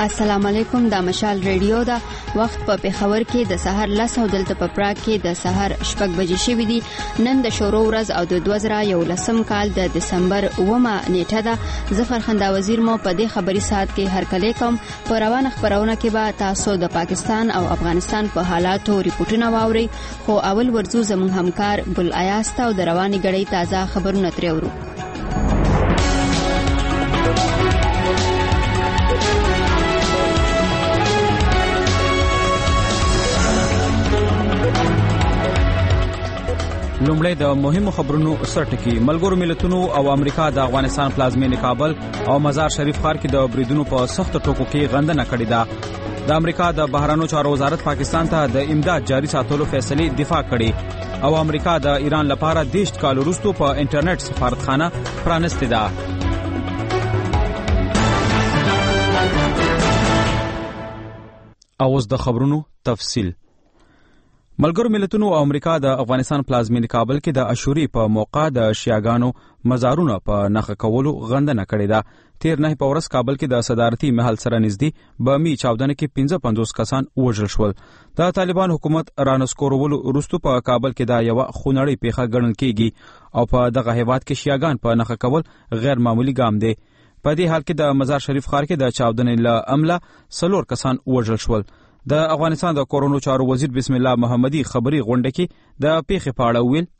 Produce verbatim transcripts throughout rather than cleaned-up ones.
السلام علیکم. د مشال ریډیو دا وخت په پیښور کې د سحر لس او دلته په پراګ کې د سحر شپږ بجې شوې دي. نن د شورو ورځ او د دوه زره یولسم کال د دسمبر اومه نیټه ده. ظفر خندا وزیر مو په دې خبري ساعت کې هر کله کوم په روانه خبرونه کې به تاسو د پاکستان او افغانستان په حالاتو ریپورتونه واوري. خو اول ورزو زموږ همکار ګل ایاست او د رواني غړي تازه خبرونه ترې اورو. لومړی د مهمو خبرونو سرټکی. ملګرو ملتونو او امریکا د افغانستان پلازمینې کابل او مزار شریف ښار کې د بریدونو په سخت ټکو کې غندنه کړې ده. د امریکا د بهرانو چارو وزارت پاکستان ته د امداد جاري ساتلو فیصلې دفاع کړې او امریکا د ایران لپاره دیشت کال وروسته په انټرنیټ سفارتخانه پرانستې ده. اوس د خبرونو تفصیل. ملګرو ملتونو او امریکا د افغانستان پلازمینې کابل کې د عاشوري په موقع د شیعاګانو مزارونه په نښه کولو غندنه کړې ده. تیر نه په ورځ کابل کې د صدارتي محل سره نږدې بامي چاودنه کې پنځه پنځوس کسان وژل شول. د طالبان حکومت رانسکورولو وروسته په کابل کې دا یو خونړۍ پیښه ګڼل کېږي او په دغه هیواد کې شیعاګان په نښه کول غیر معمولی ګام دی. په دې حال کې د مزار شریف ښار کې د چاودنې له امله څلور کسان وژل شول. د افغانستان د کورونو چارو وزیر بسم الله محمدي خبري غونډه کې د پیښې په اړه ویل.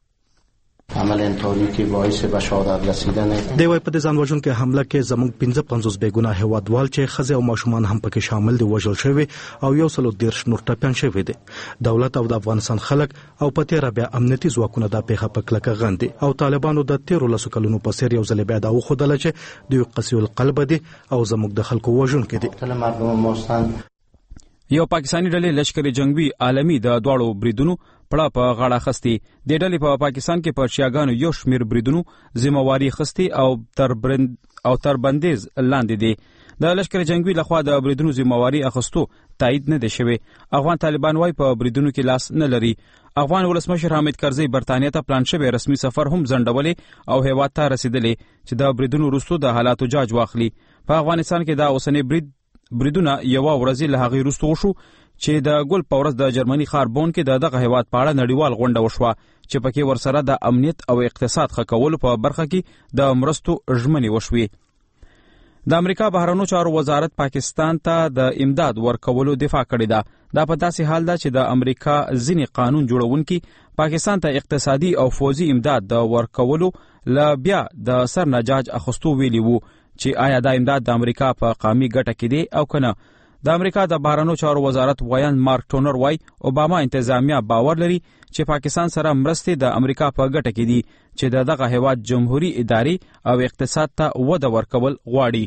عمل تاریکی باعث به شهادت رسیدن دی وای په دې ځان وژونکو حمله کې زموږ پنځه پنځوس بیګناه هوادوال چې خزه او ماشومان هم پکې شامل دي وژل شوی او یو سلو دیرش نور ټپیان شوی دي. دولت او د افغانستان خلک او په تیر بیا امنیتي ځواکونه د پیښه په کلکه غندي او طالبانو د تیر لسو کلونو په سر یو ځل بیا دا وخدل چې دوی قصي القلب دي او زموږ د خلکو وژونکو دي. ټول مردم مستان یو پاکستانی ډلې لشکري جنگوي عالمي د دواړو بریدونو پړه په غاړه خستي. د ډلې په پا پاکستان کې په شیعاګانو یو شمیر بریدونو ذمہواری خستي او تر برند او تر بندیز لاندې دي. د لشکري جنگوي لخوا د بریدونو ذمہواری اخستو تایید نه دي شوی. افغان طالبان وايي په بریدونو کې لاس نه لري. افغان ولسمشر حامد کرزي برتانیا ته پلان شوی رسمي سفر هم ځنډولې او هیواد ته رسیدلې چې د بریدونو وروسته د حالاتو جاج واخلي. په افغانستان کې دا اوسنی برید بریدونه یو ورځ له هغه وروسته وشو چې د ګل پورس د جرمني ښار بون کې د دغه هیواد په اړه نړیوال غونډه وشوه چې پکې ورسره د امنیت او اقتصاد ښه کولو په برخه کې د مرستو ژمنې وشوې. د امریکا بهرانو چارو وزارت پاکستان ته د امداد ورکولو دفاع کړې ده. دا په داسې حال ده چې د امریکا ځینې قانون جوړونکي پاکستان ته اقتصادي او فوزي امداد د ورکولو ل بیا د سر نجاج اخستو ویلي وو چې آیا دا امداد د امریکا په قومي ګټه کې دی او کنه. د امریکا د بهرانو چارو وزارت ویان مارک ټونر وای اوباما انتظامیه باور لري چې پاکستان سره مرستې د امریکا په ګټه کې دي چې دغه هیواد جمهوریت اداري او اقتصاد ته وده ورکول غواړي.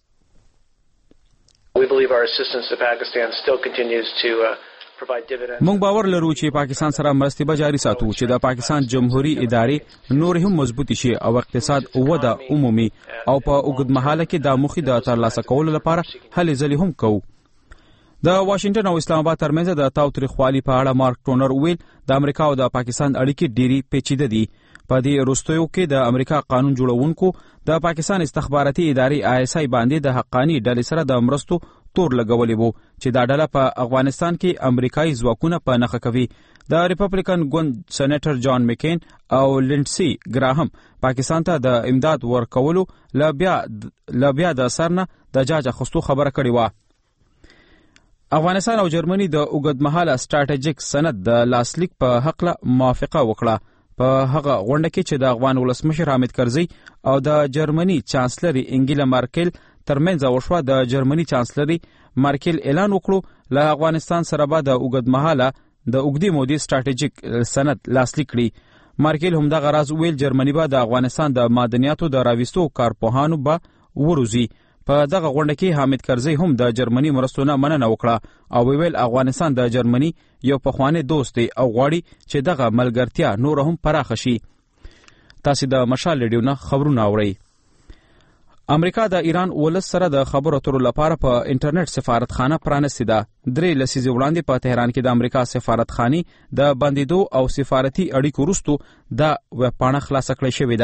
We believe our assistance to Pakistan still continues to uh, مونږ باور لرو چې پاکستان سره مرستې به جاري ساتو چې د پاکستان جمهوریت ادارې نور هم مضبوطی شي او اقتصاد وده عمومي او په اوږدمهاله کې د موخې د ترلاسه کولو لپاره هلې ځلې هم کوو. د واشنگټن او اسلام آباد ترمنځ د تاوتریخوالي په اړه مارک ټونر ویل د امریکا او د پاکستان اړیکې ډېری پیچیده دي. په دې وروستیو کې د امریکا قانون جوړونکو د پاکستان استخباراتي ادارې آی اس آی باندې د حقانی ډلې سره د مرستو تور لګولې وو چې دا ډله په افغانستان کې امریکایي ځواکونه په نښه کوي. د ریپبلیکن ګوند سېنیټر جان مکین او لینډسي ګراهم پاکستان ته د امداد ورکولو ل بیا ل بیا د سرنه د جاج اخستو خبره کړې و. افغانستان او جرمني د اوږدمهاله سټراټیژیک سند د لاسلیک په حق له موافقه وکړه. په هغه غونډه کې چې د افغان ولسمشر حامد کرزي او د جرمني چانسلر انګیلا مارکل ترمنځ وشوه. د جرمني چانسلر مارکل اعلان وکړو له افغانستان سره به د اوږدمهاله د اوږدې مودې سټراټیژیک سند لاسلیک کړي. مارکل هم دغه راز ویل جرمني به د افغانستان د معدنیاتو د راويستو کارپوهانو به وروزي. په دغه غونډه کې حامد کرزي هم د جرمني مرستو نه مننه وکړه او ویل افغانستان د جرمني یو پخوانی دوست دی او غواړي چې دغه ملګرتیا نور هم پراخه شي. تاسو د مشال ریډیو نه خبرونه اورئ. امریکا د ایران ولس سره د خبرو اترو لپاره په انټرنیټ سفارتخانه پرانستې ده. درې لسیزې وړاندې په تهران کې د امریکا سفارتخانې د بندیدو او سفارتي اړیکو وروسته د ویبپاڼه خلاصه کړې شوې ده.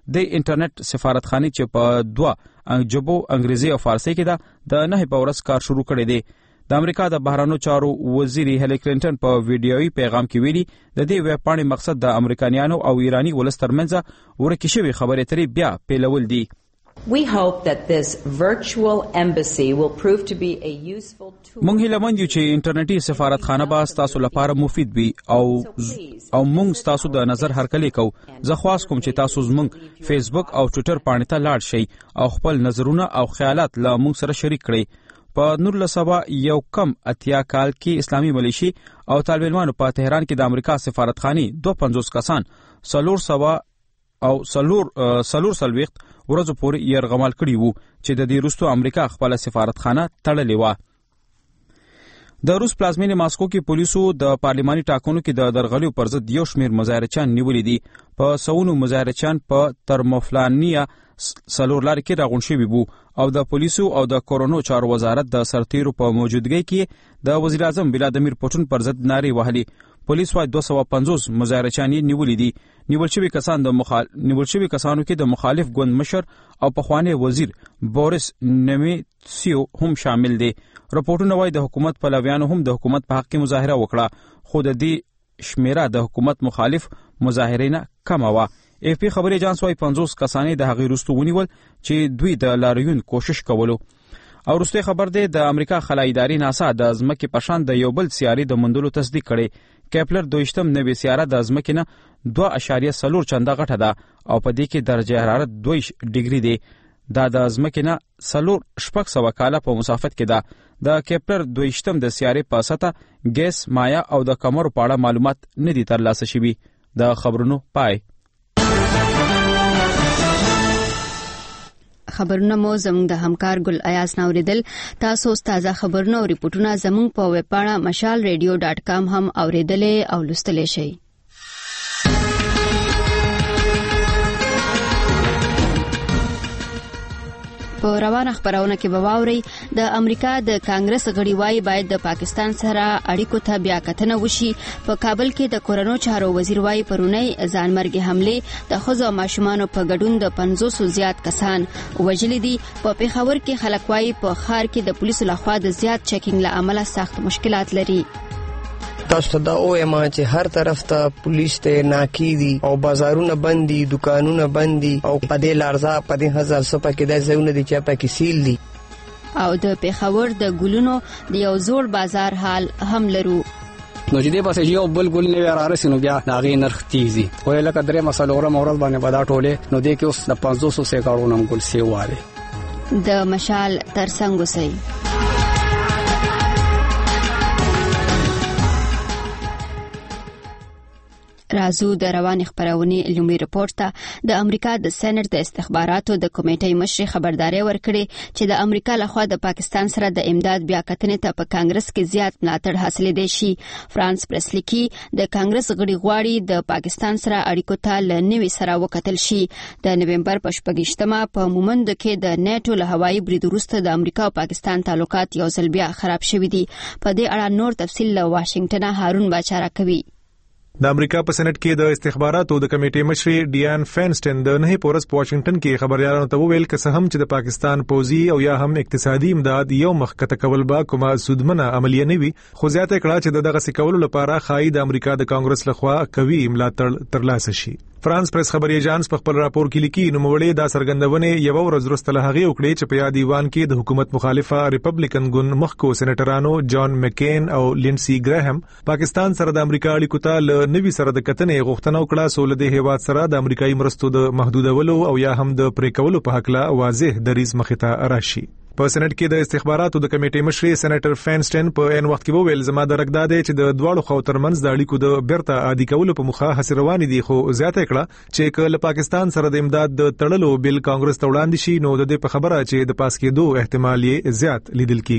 د انټرنیټ سفارتخانه چې په دوه جبو انګریزي او فارسی کې ده د نه په ورځ کار شروع کړی دی. د امریکا د بهرانو چارو وزیر هیلری کلینټن په ویډیويي پیغام کې ویلي د دې ویب پاڼې مقصد د امریکایانو او ایرانی ولس ترمنځ ورکه شوی خبرې ترې بیا پیلول دي. We hope that this virtual embassy will prove to be a useful tool. مونږ هیله مند یو چې انټرنیټي سفارتخانه به تاسو لپاره مفید وي او او مونږ تاسو د نظر هرکلی کو. زه خواست کوم چې تاسو زمونږ فیسبوک او ټوئیټر باندې ته لاړ شئ او خپل نظرونه او خیالات له مونږ سره شریک کړئ. په نور لسبا یو کم اتیا کال کې اسلامي ملیشي او طالبانو په تهران کې د امریکا سفارتخانه دوه سوه پنځوس کسان سلور سوا او سلور سلور سلويخت ورځو پورې يرغمال کړي وو چې د دې وروسته امریکا خپل سفارتخانه تړلې و. د روس پلازمینې ماسکو کې پولیسو د پارلماني ټاکنو کې د درغلیو پر ضد یو شمېر مظاهرچیان نیولې دي. په سونو مظاهرچیان په ترموفلانیا سلور لار کې راغون شوي وو او د پولیسو او د کورونو چارو وزارت د سرتیرو په موجودګۍ کې د وزیر اعظم ولادیمیر پوتین پر ضد نارې وهلې. پولیس وايي دوه سوه پنځوس مظاهرچیان نیولې دي. نیول شوي کسان د مخال نیول شوي کسانو کې د مخالف ګوند مشر او پخوانی وزیر بوریس نمیتسیو هم شامل دي. راپورټونه وايي د حکومت پلویانو هم د حکومت په حق کې مظاهره وکړه خو د دې شمیره د حکومت مخالف مظاهرین کم و. اف پی خبري اجانس وايي پنځوس کسانې د هغې وروسته ونیول چې دوی د لاریون کوشش کولو. او وروسته خبر دی د امریکا خلایي ادارې ناسا د ځمکې په شان د یو بل سیارې د موندلو تصدیق کړي. کیپلر دویشتم نوې سیاره د ځمکې نه دوه اشاریه څلور چنده غټه ده او په دې کې درجه حرارت دوه ډیګري دی. دا د ځمکې نه څلور شپږ سوه کاله په مسافت کې ده. د کیپلر دویشتم د سیارې په سطح ګیس مایا او د کمرو په اړه معلومات نه دي ترلاسه شوي. د خبرونو پای. خبرونه مو زموږ د همکار ګل ایاز نوریدل. تاسو تازه خبرونه او ریپورتونه زموږ په ویب پاڼه مشال ریډیو ډاټ کام هم اوریدلې او لوستلې شئ. په روانه خبرونه کې به واورئ د امریکا د کانګرس غړي وايي باید د پاکستان سره اړیکو ته بیا کتنه وشي. په کابل کې د کورونو چارو وزیر وايي پرونی ځانمرګي حمله د ښځو او ماشومانو په ګډون د پنځوس زیات کسان وژلي دي. په پیښور کې خلک وايي په ښار کې د پولیسو لخوا د زیات چیکینګ له امله سخت مشکلات لري. تاسو ته دا اوه چې هر طرف ته پولیس ته ناکی دي او بازارونه بند دي، دکانونه بند دي او په دې لارزه په دې هزار سپه کې د ځایونه دي چې په کې سیل دي. او د پیښور د ګلونو د یو زوړ بازار حال هم لرو. نو چې دې پاسه یو بل ګل نه ورارسي نو بیا ناغي نرخ تیزي وای لکه درې مسلو ور مورل باندې بدا ټوله نو دې کې اوس د پنځوس سه کارونه ګل سی واره د مشال ترڅنګ وسي. رازو د رواني خبرونه لومړی رپورت ته د امریکا د سېنات د استخباراتو د کمیټې مشر خبرداري ورکړي چې د امریکا لخوا د پاکستان سره د امداد بیا کتنې ته په کانګرس کې زیات ملاتړ حاصل دي شي. فرانس پریسلیکی د کانګرس غړي غواړي د پاکستان سره اړیکو ته لنوي سره وکتل شي. د نومبر په شپږشتمه په مومند کې د نیټو له هوایي برید وروسته د امریکا او پاکستان تعلقات یو ځل بیا خراب شوي دي. په دې اړه نور تفصیل له واشنگټن هارون باچا کوي. د امریکا په سېنات کې د استخباراتو د کمیټې مشر ډیان فینسټن د نه پورس په واشنگټن کې خبريالانو ته وویل چې هم چې د پاکستان پوځي او یا هم اقتصادي امداد یو مخکته کول با کومه سودمنه عملیه نه وي خو زیاته کړه چې دغه سکول لپاره خای د امریکا د کانګرس لخوا کوي ملاتړ ترلاسه شي. فرانس پریس خبري اجانس په خپل راپور کې لیکي نو موړې دا سرګندونه یو ورځ وروسته له هغه وکړي چې په یاد دیوان کې د حکومت مخالفه ریپبلیکن ګوند مخکو سېنیټرانو جان مکین او لینسي ګراهم پاکستان سره د امریکا اړیکو ته ل نوي سره د کتنې غوښتنه وکړه سول د هیواد سره د امریکایي مرستو د محدودولو او یا هم د پریکولو په حق لا واضح دریز مخته راشي. په سېنات کې د استخباراتو د کمیټې مشر سېنیټر فینسټن په ان وخت کې وویل زما د رګداده چې د دواړو خو ترمنځ د اړیکو د بیرته عادي کولو په مخه هڅې روانې دي خو زیاته کړه چې کله پاکستان سره د امداد د تړلو بل کانګرس ته وړاندې شي نو د دې په خبره چې د پاس کېدو احتمال یې زیات لیدل کیږي.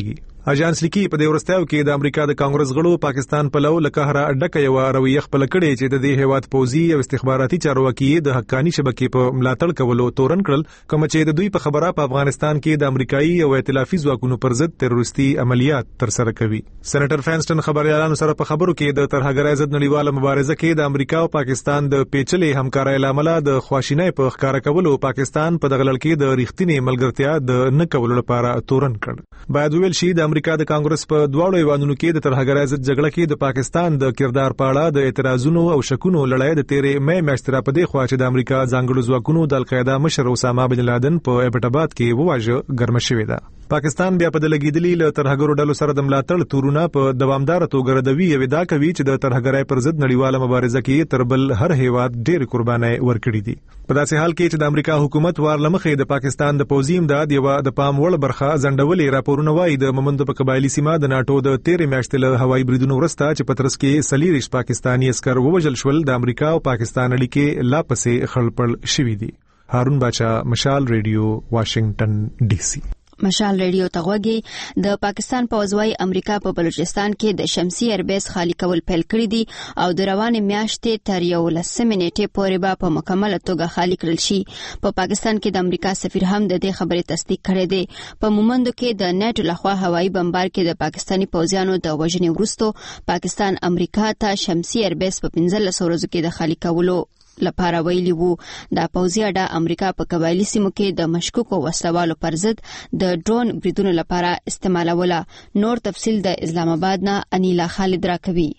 اژانس لیکي په دې ورستیاو کې د امریکا د کانګرس غړو پاکستان په لو لکهره ډکه یو رویه خپل کړي چې د دې هیواد پوزي او استخباراتي چارواکي د حقاني شبکې په ملاتړ کولو تورن کړل کوم چې د دوی په خبره په افغانستان کې د امریکایي او ائتلافي ځواکونو پر ضد تروریستي عملیات ترسره کوي. سېنیټر فینسټن خبريالانو سره په خبرو کې د ترهګرۍ ضد نړیواله مبارزه کې د امریکا او پاکستان د پیچلې همکارۍ لامل د خواشینۍ په ښکارا کولو پاکستان په دغه لړ کې د ریښتینی ملګرتیا د نه کولو لپاره تورن کړ. باید ویل شي د امریکا د کانګرس په دواړو ایوانونو کې د ترهګرۍ ضد جګړه کې د پاکستان د کردار په اړه د اعتراضونو او شکونو لړۍ د تیرې مې میاشتې را پدې خوا چې د امریکا ځانګړو ځواکونو د القاعده مشر اسامه بن لادن په ایبټ آباد کې وواژه ګرمه شوې ده. پاکستان بیا په دلګیدلی له ترهګرو ډلو سره د ملاتړ تورونه په دوامدار توګه ردوي او دا کوي چې د ترهګرۍ پر ضد نړیواله مبارزه کې تر بل هر هیواد ډېر قرباني ورکړي دي. په داسې حال کې چې د امریکا حکومت وار لمخې د پاکستان د پوځي امداد یو د پام وړ برخه ځنډولې راپورونه وایي د مومند په قبایلی سیمه د ناتو د تیرې میاشتې له هوایي بریدونو وروسته چې پترس کې سلیریش پاکستانی عسكر ووژل شول د امریکا او پاکستان اړیکې لا پسې خړپړ شوې دي. هارون باچا، مشال ریډیو، واشنگټن ډي سي. مشال ریډیو ته غوږی. د پاکستان پوځوي امریکا په بلوچستان کې د شمسي ایربیس خالی کول پیل کړی دي او د روانې میاشتې تر یو لسمې نیټې پورې به په مکمله توګه خالی کړل شي. په پاکستان کې د امریکا سفیر هم د دې خبرې تصدیق کړې ده. په مومندو کې د نیټو لخوا هوایي بمبار کې د پاکستاني پوځیانو د وژنې وروسته پاکستان امریکا ته شمسي ایربیس په پنځلس ورځو کې د خالی کولو لپاره ویلي وو. د پوځي اډه امریکا په قبایلی سیمو کې د مشکوکو وسلوالو پر ضد د ډرون بریدونو لپاره استعمالوله. نور تفصیل د اسلام آباد نه انیلا خالد راکوي.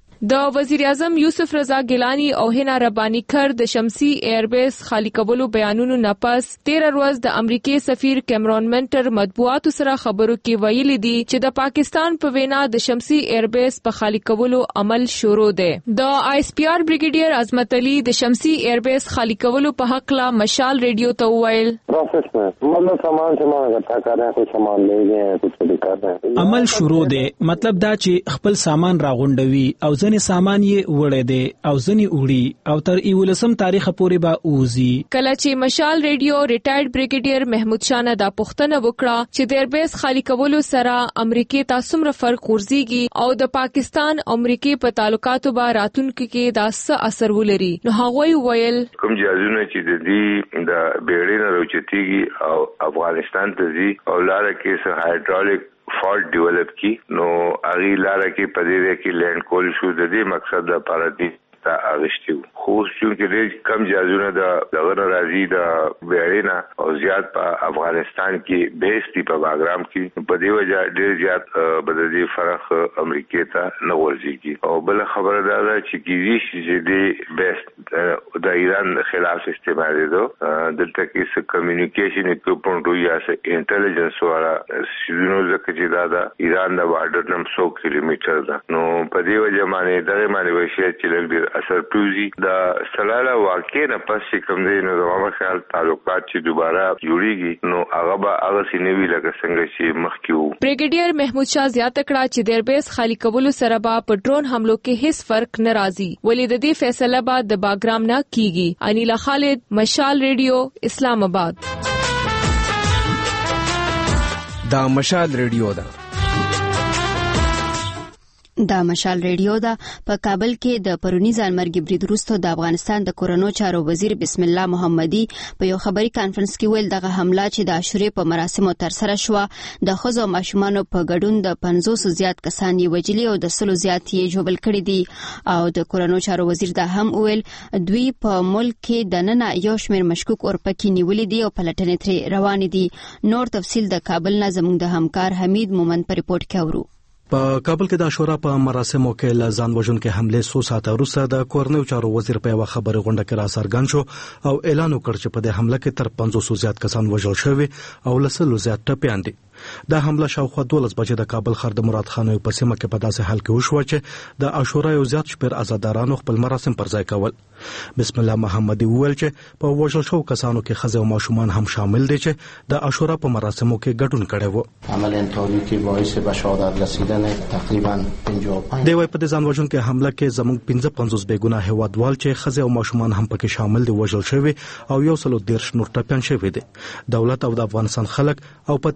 د وزیر اعظم یوسف رضا ګیلانی او هنا ربانی کر د شمسي ایربیس خالی کولو بیانونو نه پس تیر ورځ د امریکای سفیر کیمرون منټر مطبوعاتو سره خبرو کې ویلي دي چې د پاکستان په وینا د شمسي ایربیس په خالی کولو عمل شروع دی. د آی اس پی آر بریګیډیر عظمت علي د شمسي ایربیس خالی کولو په حق لا مشال ریډیو ته وویل مطلب سامان سامان غټا کر رہے ہیں کچھ سامان لے گئے ہیں کچھ بھی کر رہے ہیں. عمل شروع دی مطلب دا چې خپل سامان راغونډوي او ځنې سامان یې وړي دي او ځنې وړي او تر یولسم تاریخ پورې به اوزي. کله چې مشال ریډیو ریټایرډ بریګیډیر محمود شاه نه دا پوښتنه وکړه چې د ایربیس خالی کولو سره امریکای ته څومره فرق ورزيږي او د پاکستان امریکای په تعلقاتو به راتلونکي کې دا څه اثر ولري، نو هغوی ویل کوم جازونه چې د دې د بیړۍ نه راوچتيږي او افغانستان ته ځي او لاره کې څه هایدرالک فالټ ډیولپ کی نو اغي لاره کې پدې کې لینډ کول شو. د دې مقصد لپاره دي تا اغشتیو خو چې ډېر کم جازونه د دغه راځي د بیړینا او زیات په افغانستان کې بیس دی په باګرام کې په دې وجه ډېر زیات بددي فرق امریکای ته نه ورځيږي. او بل خبره دا ده چې کیږي چې د بیس د ایران خلاف استعمال دي دلته کې څه کمیونیکیشن اکوپمنټ یا څه انټيليجنس والا شنو ځکه چې دا د ایران د بارډر نم سو کیلومتر ده نو په دې وجه باندې دغه باندې وشي چې لږ اثر پروزي د سلاله واقع نه پس کوم دی نو زموږ خیال تعلقات چې دوباره جوړیږي نو هغه به هغه سینوي لکه څنګه چې مخکې وو. بریګیډیر محمود شاه زیاته کړه چې د ایربیس خالی کولو سره به په ډرون حملو کې هیڅ فرق نه راځي ولې د دې فیصله به د باګرام نه کیږي. انیلا خالد، مشال ریډیو، اسلام آباد. دا مشال ریډیو ده. دا مشال ریډیو دا په کابل کې د پرونی ځانمرګي برید وروسته د افغانستان د کورونو چارو وزیر بسم الله محمدي په یو خبري کانفرنس کې ویل دغه حمله چې د عاشورې په مراسمو تر سره شو د خزو ماشومان په ګډون د پنځوس زیات کسان یې وجلي او د سلو زیات یې جوبل کړي دي. او د کورونو چارو وزیر دا هم ویل دوی په ملک کې د نن یو شمېر مشکوک اورپکې نیولې دي او پلټنې ترې روان دي. نور تفصیل د کابل نه زموږ د همکار حمید مومند په ریپورت کې اورو. په کابل کې د عاشورا په مراسمو کې له ځان وژونکو حمله څو ساعته وروسته د کورنیو چارو وزیر په یو خبري غونډه کې را څرګند شو او اعلان وکړ چې په دې حمله کې تر پنځوس زیات کسان وژل شوي او لسلو زیات ټپيان دي. دا حمله شاوخوا دولس بجې د کابل ښار د مراد خانو په سیمه کې په داسې حال کې وشو چې د عاشورا یو زیات شمېر آزادارانو خپل مراسم پر ځای کول. بسم الله محمدي وویل چې په وژل شوو کسانو کې ښځې او ماشومان هم شامل دي چې د عاشورا په مراسمو کې ګډون کړی وو. عمل انتحاري کې باعث به شهادت رسیدن تقریبا پنځه و پنځه دی وای په دې ځان وژونکو حمله کې زموږ پنځه پنځوس بېګناه هیوادوال چې ښځې او ماشومان هم پکې شامل دي وژل شوي او یو سلو دیرش نور ټپيان شوي دي. دولت او د افغانستان خلک او په تیر بیا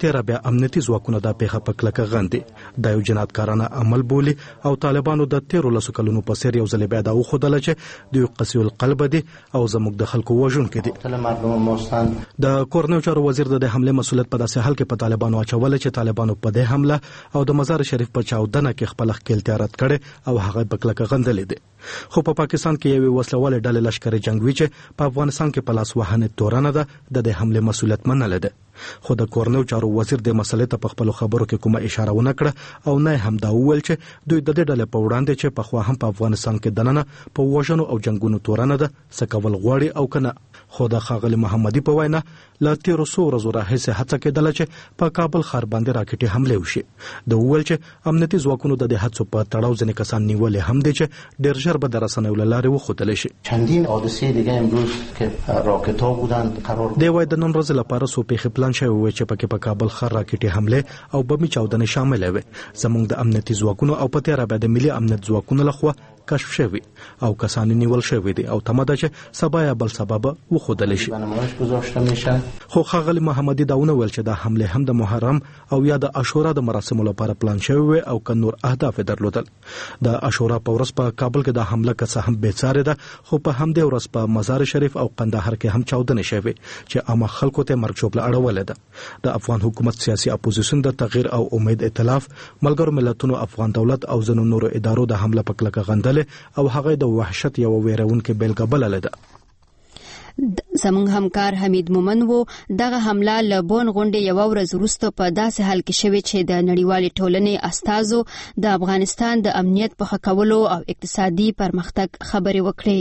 امنیتي ځواکونو د پیښه په کلکه غندي د یو جنایتکارانه عمل بولي او طالبانو د تیرو لسو کلونو په څیر یو ځل بیا دا وښودله چې دوی قسي القلب دي او زموږ د خلکو وژونکي دي. د کورنیو چارو وزیر د حمله مسؤلیت په داسې حال کې په طالبانو اچول چې طالبانو په دې حمله او د مزار شریف په چاودنه کې خپل خپلتیا رد کړي او هغه په کلکه غندلې دي. خو په پاکستان کې یو وسلواله ډلې لشکري جنگوي چې په افغانستان کې په لاس وهنه تورنه ده د دې حمله مسؤلیت منل ده. خو د کورنیو چارو وزیر د مسلې ته په خپل خبرو کې کومه اشاره ونه کړه او نه هم دا وویل چې دوی د دې ډلې په وړاندې چې په خوا هم په افغانستان کې دننه په وژنو او جنگونو تورنه ده سکول غواړي او کنه. خو د ښاغلي محمدي په وینا لا تیرو څو ورځو راهیسې هڅه کېدله چې په کابل ښار باندې راکټي حمله وشي. د وویل چې امنیتي ځواکونو د دې هڅو په تړاو ځینې کسان نیولې هم دي چې ډېر ژر به د رسنیو له لارې وښودلی شي. چندین حادثې دیگه امروز که راکټ‌ها بودن قرار دی وای د نن ورځې لپاره څو پیښې پلان شوی وي چې پکې په کابل ښار راکټي حمله او بمي چاودنې شامل وي. زموږ د امنیتي ځواکونو او په تیاره د ملي امنیت ځواکونو لخوا کشف شوی او کسان نیول شوی دي او تمه ده چې سبا یا بل سبب وښودل شي. خو ښاغلي محمدي داونه ویل چې دا حمله هم د محرم او یا د عاشورا د مراسمو لپاره پلان شوی وي او که نور اهداف درلودل. د عاشورا په ورځ په کابل کې د حمله کڅه هم بیڅاره ده خو په همدې ورځ په مزار شریف او قندهار کې هم چاودنه شوی چې عامه خلکو ته مرګ چوپله اړول ده. د افغان حکومت سیاسي اپوزیشن د تغییر او امید ائتلاف ملګرو ملتونو افغان دولت او ځینو نورو ادارو د حمله په کلکه غندل او هغه د وحشت یو ویرونکو بیلګه بلله ده. زموږ همکار حمید مومن وو دغه حمله له بون غونډې یو ورځ وروسته په داسې حال کې شوې چې د نړیوالې ټولنې استازو د افغانستان د امنیت په ښه کولو او اقتصادي پرمختګ خبرې وکړې.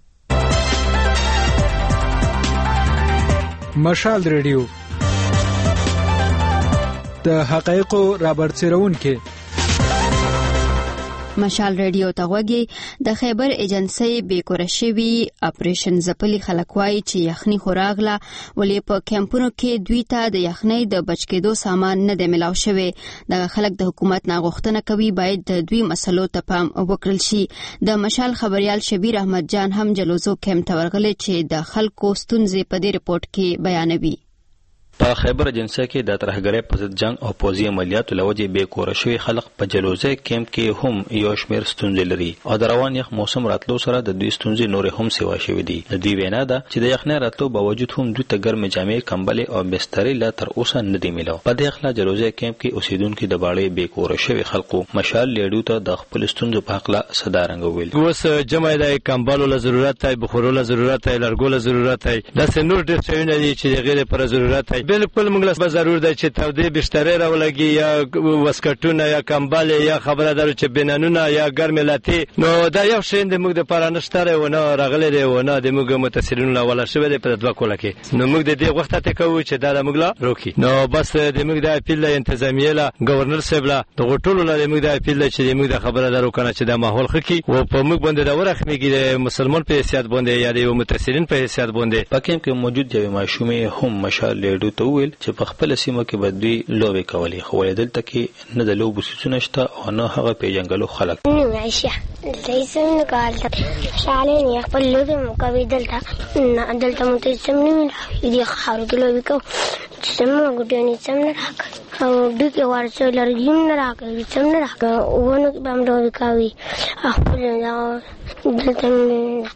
مشال ریډیو د حقایقو رابرسېرونکي مشال ریډیو ته غوږی د خیبر ایجنسی بیکورشوي اپریشن زپلی خلک وایي چې یخني خوراغله ولې په کمپونو کې دوی ته د یخنۍ د بچ کېدو سامان نه دی ملاو شوی. دغه خلک د حکومت نه غوښتنه کوي باید د دوی مسلو ته پام وکړل شي. د مشال خبريال شبیر احمد جان هم جلوزو کمپ ته ورغلی چې د خلکو ستونزې په دې رپورت کې بیانوي. په خیبر ایجنسی کې د ترهګرۍ په ضد جنگ او پوځي عملیاتو لوجې بې کوره شوي خلک په جلوزه کیمپ کې هم یو شمېر ستونزې لري او د روان یخ موسم راتلو سره د دوی ستونزې نورې هم سیوا شوې دي. د دوی وینا ده چې د یخنۍ راتلو باوجود هم دوی ته ګرمې جامې کمبلې او بسترې لا تر اوسه نه دي میلاو. په دې اخلا جلوزه کیمپ کې اوسیدونکو د باړې بې کوره شوي خلکو مشال لیډیو ته د خپل ستونزو په حق لا صدارنګ ویل. اوس جمع دی کمبلو له ضرورت دی، بخورو له ضرورت دی، لرګو له ضرورت دی، داسې نور ډېر څه دي چې غیر پر ضرورت دی. بالکل موږ ضرور دی چې تودې بسترې راولګي یا وسکټونه یا کمبل یا خبره درو چې بنانونه یا ګرمې لاتې. نو دا یو شی د موږ د پاره نشته و نه راغلی دی و نه د موږ متأثرینو لا ولا شوی دی په دوه کوله کې. نو موږ د دې وخت ته کوو چې دا موږ لا روکي. نو بس د موږ د اپیل انتظامیه لا گورنر صاحب لا د غټولو لا موږ د اپیل چې موږ د خبره درو کنه چې د ماحول خکې او په موږ باندې د ورخمېږي د مسلمان په حیثیت باندې یا د متأثرین په حیثیت باندې. په کیمپ کې موجود یو ماشومې هم مشال لیډو ته ویل چې په خپل سیمه کې بدوی لوبې کولې خو دلته کې نه د لوبو سیسونه شته او نه هغه پیژنګلو خلک. نو عائشه دلته څنګه کار شالین یې خپل لوبې مکوي دلته نه دلته مو ته څنګه نه دي خارو کې لوبې کو څنګه ګډونی څنګه راک او د کې ورڅ لرګین نه راکوي څنګه راک ونه کې بم لوبې کوي خپل نه دلته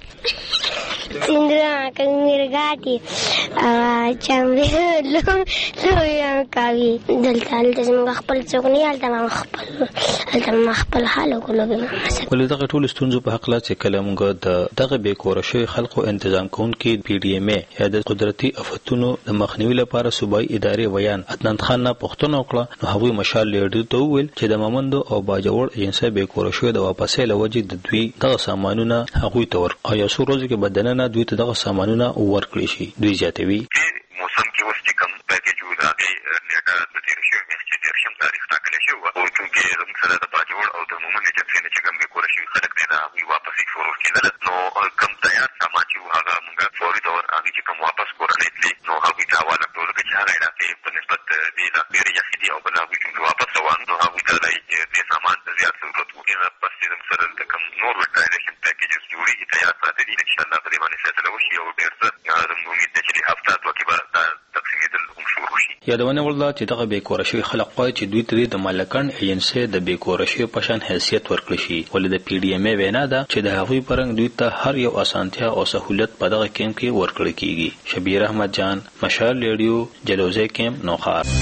سندرا کمیرګاټي ا چمبه لو لو کوي دلته دلته خپل څوک نه یالته ما خپل دلته خپل حالو کولو به ولې دغه ټول ستونزو په حق لا چې کله موږ د دغه بې کوره شوي خلکو تنظیم کوونکي پی ډي ایم یا د قدرتي افتونو د مخنیوي لپاره صوبایي ادارې ویان عدنان خان نه پښتنه وکړه. نو هغوی مشال لیډیو ته وویل چې د مامندو او باجوړ ایجنسی بې کوره شوي د واپسې له وجې د دوی دغه سامانونه هغوی ته ورکړي او یو څو ورځې کې به دننه دوی ته دغه سامانونه ورکړي شي. دوی زیاتوي موسم کې اوس چې کوم پیکیج و د هغې نیټه د تېرې شوې میاشتې چې دېرشم تاریخ ټاکلی شوی وه او چونکې زموږ سره د باجوړ او د مومن ایجنسۍ نه چې کوم بې کوره شوي خلک دی د هغوی واپسې شروع کېدله. نو کوم تیار سامان چې و هغه موږ فوري ډول هغې چې کوم واپس کورنۍ تلې نو هغوی ته حواله کړو ځکه چې هغه علاقې په نسبت دې لا ډېرې یخې دي او بل هغوی چونکې واپس روان نو هغوی ته دې سامان ته زیات ضرورت و. بس چې زموږ سره دلته کوم نور ورټایلیشن پیکیجز جوړېږي تیار ساتلي انشاءالله په دې باندې فیصله وشي او ډېر څه زموږ امید دی چې د هفته دوه کې به دا تقسیمېدل هم شروع شي. یادونه ولدا چې دغه بیکاره شوی خلک قوي چې دوی ته د مالکان ایجنسي د بیکاره شوی په شان حیثیت ورکړي شي ولې د پی ډی ایم ای وینا ده چې د هغوی پرنګ دوی ته هر یو اسانتیا او سہولت په دغه کیمپ کې ورکړي کیږي. شبیر احمد جان، مشال ریډیو، جلوزه کیمپ نوخار.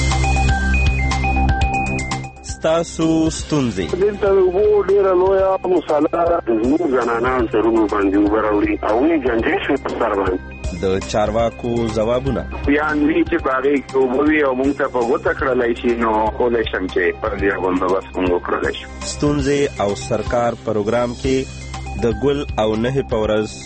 تاسو ستونزې دلته وو ډیره لویه مصالحه د زموږ زنانان سرونو باندې وبراوړي او یې جنجې شوې په سر باندې د چارواکو ځوابونه بیان وی چې باغې کوموي او موږ ته په وته کړلای شي نو کولای شم چې پر دې باندې بس موږ کړلای شو. ستونزې او سرکار پروګرام کې د ګل او نه پورز.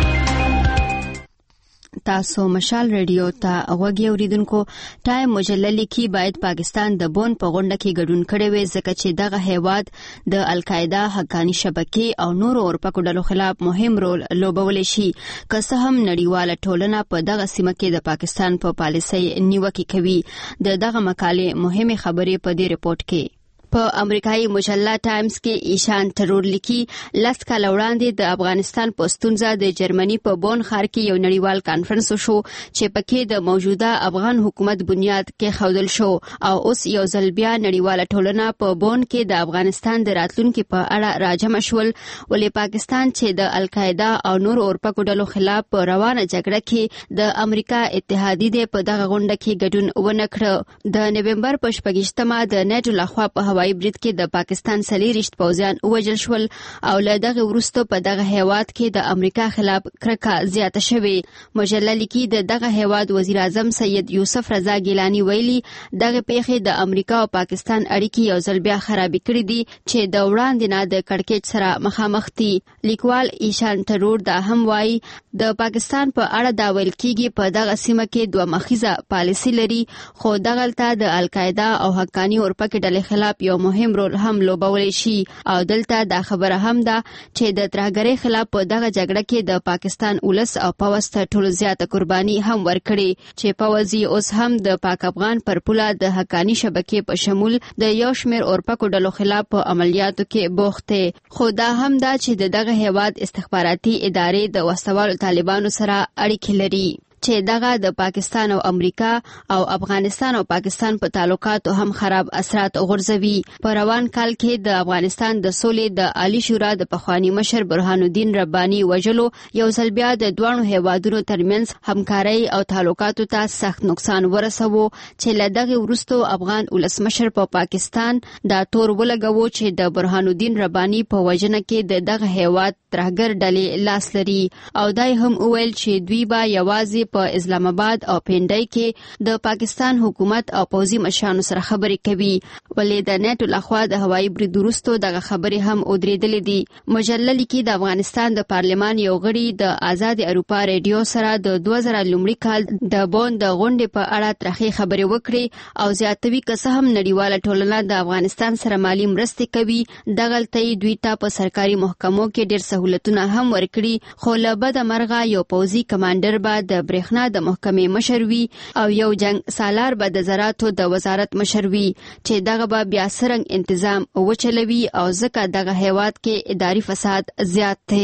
تاسو مشال ریډیو ته غوږی اوریدونکو. ټایم مجله لیکي باید پاکستان د بون په غونډه کې ګډون کړي وي ځکه چې دغه هیواد د القاعده حقانی شبکې او نورو اورپکو ډلو خلاف مهم رول لوبولی شي که څه هم نړیواله ټولنه په دغه سیمه کې د پاکستان په پالیسۍ نیوکه کوي. د دغه مقالې مهمه خبرې په دې رپورت کې. په امریکایي مجله ټایمز کې ایشان ترور لیکي لس کاله وړاندې د افغانستان په ستونزه د جرمني په بون ښار کې یو نړیوال کانفرنس وشو چې پکې د موجوده افغان حکومت بنیاد کې خودل شو او اوس یو ځل بیا نړیواله ټولنه په بون کې د افغانستان د راتلونکو په اړه راجم شول ولې پاکستان چې د القاعده او نور اورپکو ډلو خلاف په روانه جګړه کې د امریکا اتحادیې د په دغه غونډه کې ګډون ونه کړ. د نومبر په شپږشتمه د نیټو لخوا په هوایي برید کې د پاکستان څلېرویشت پوځیان ووژل شول او له دغه وروسته په دغه هیواد کې د امریکا خلاف کرکه زیاته شوې. مجله لیکي د دغه هیواد وزیر اعظم سید یوسف رضا ګیلانی ویلي دغه پیښې د امریکا او پاکستان اړیکې یو ځل بیا خرابې کړې دي چې د وړاندې نه د کړکېچ سره مخامخ دي. لیکوال ایشان ترور دا هم وایي د پاکستان په اړه دا ویل کېږي په دغه سیمه کې دوه مخیزه پالیسي لري خو دغلته د القاعده او حقانی اورپکو ډلې خلاف یو مهم رول هم لوبولی شي او دلته دا خبره هم ده چې د ترهګرۍ خلاف په دغه جګړه کې د پاکستان ولس او پوځ ته ټولو زیاته قرباني هم ورکړي چې پوځ اوس هم د پاک افغان پر پوله د حقانی شبکې په شمول د یو شمېر اورپکو ډلو خلاف په عملیاتو کې بوخت دي. خو دا هم ده چې د دغه هیواد استخباراتي ادارې د وسوالو طالبانو سره اړیکې لري چې دغه د پاکستان او امریکا او افغانستان او پاکستان په تعلقاتو هم خراب اثرات غورځوي. په روان کال کې د افغانستان د سولې د عالی شورا د پخوانی مشر برهان الدین رباني وجلو یو ځل بیا د دوه هیوادونو ترمنځ همکاري او تعلقاتو ته سخت نقصان ورسوي چې له دغه وروسته افغان ولسمشر په پا پاکستان دا تور ولګوي چې د برهان الدین رباني په وجنه کې د دغه هیواد ترهګر ډلې لاس لري او دای هم ویل چې دوی به یوازې په اسلام آباد او پنډای کې د پاکستان حکومت او پوځي مشرانو سره خبرې کوي ولې د نیټو لخوا د هوایي برید وروسته دغه خبرې هم ودرېدلې دي. مجله لیکي د افغانستان د پارلمان یو غړي د آزاد اروپا ریډیو سره د دوه زره لومړي کال د بون د غونډې په اړه ترخې خبرې وکړي او زیاتوي که څه هم نړیواله ټولنه د افغانستان سره مالی مرستې کوي دغلته دوی ته په سرکاري محکمو کې ډېر سہولتونه هم ورکړي خو له بده مرغه یو پوځي کمانډر به د برېښنا د محکمې مشر وي او یو جنگ سالار به د زراعتو د وزارت مشر وي چې دغه به بیا څرنګه انتظام وچلوي او ځکه دغه هیواد کې اداري فساد زیات دی.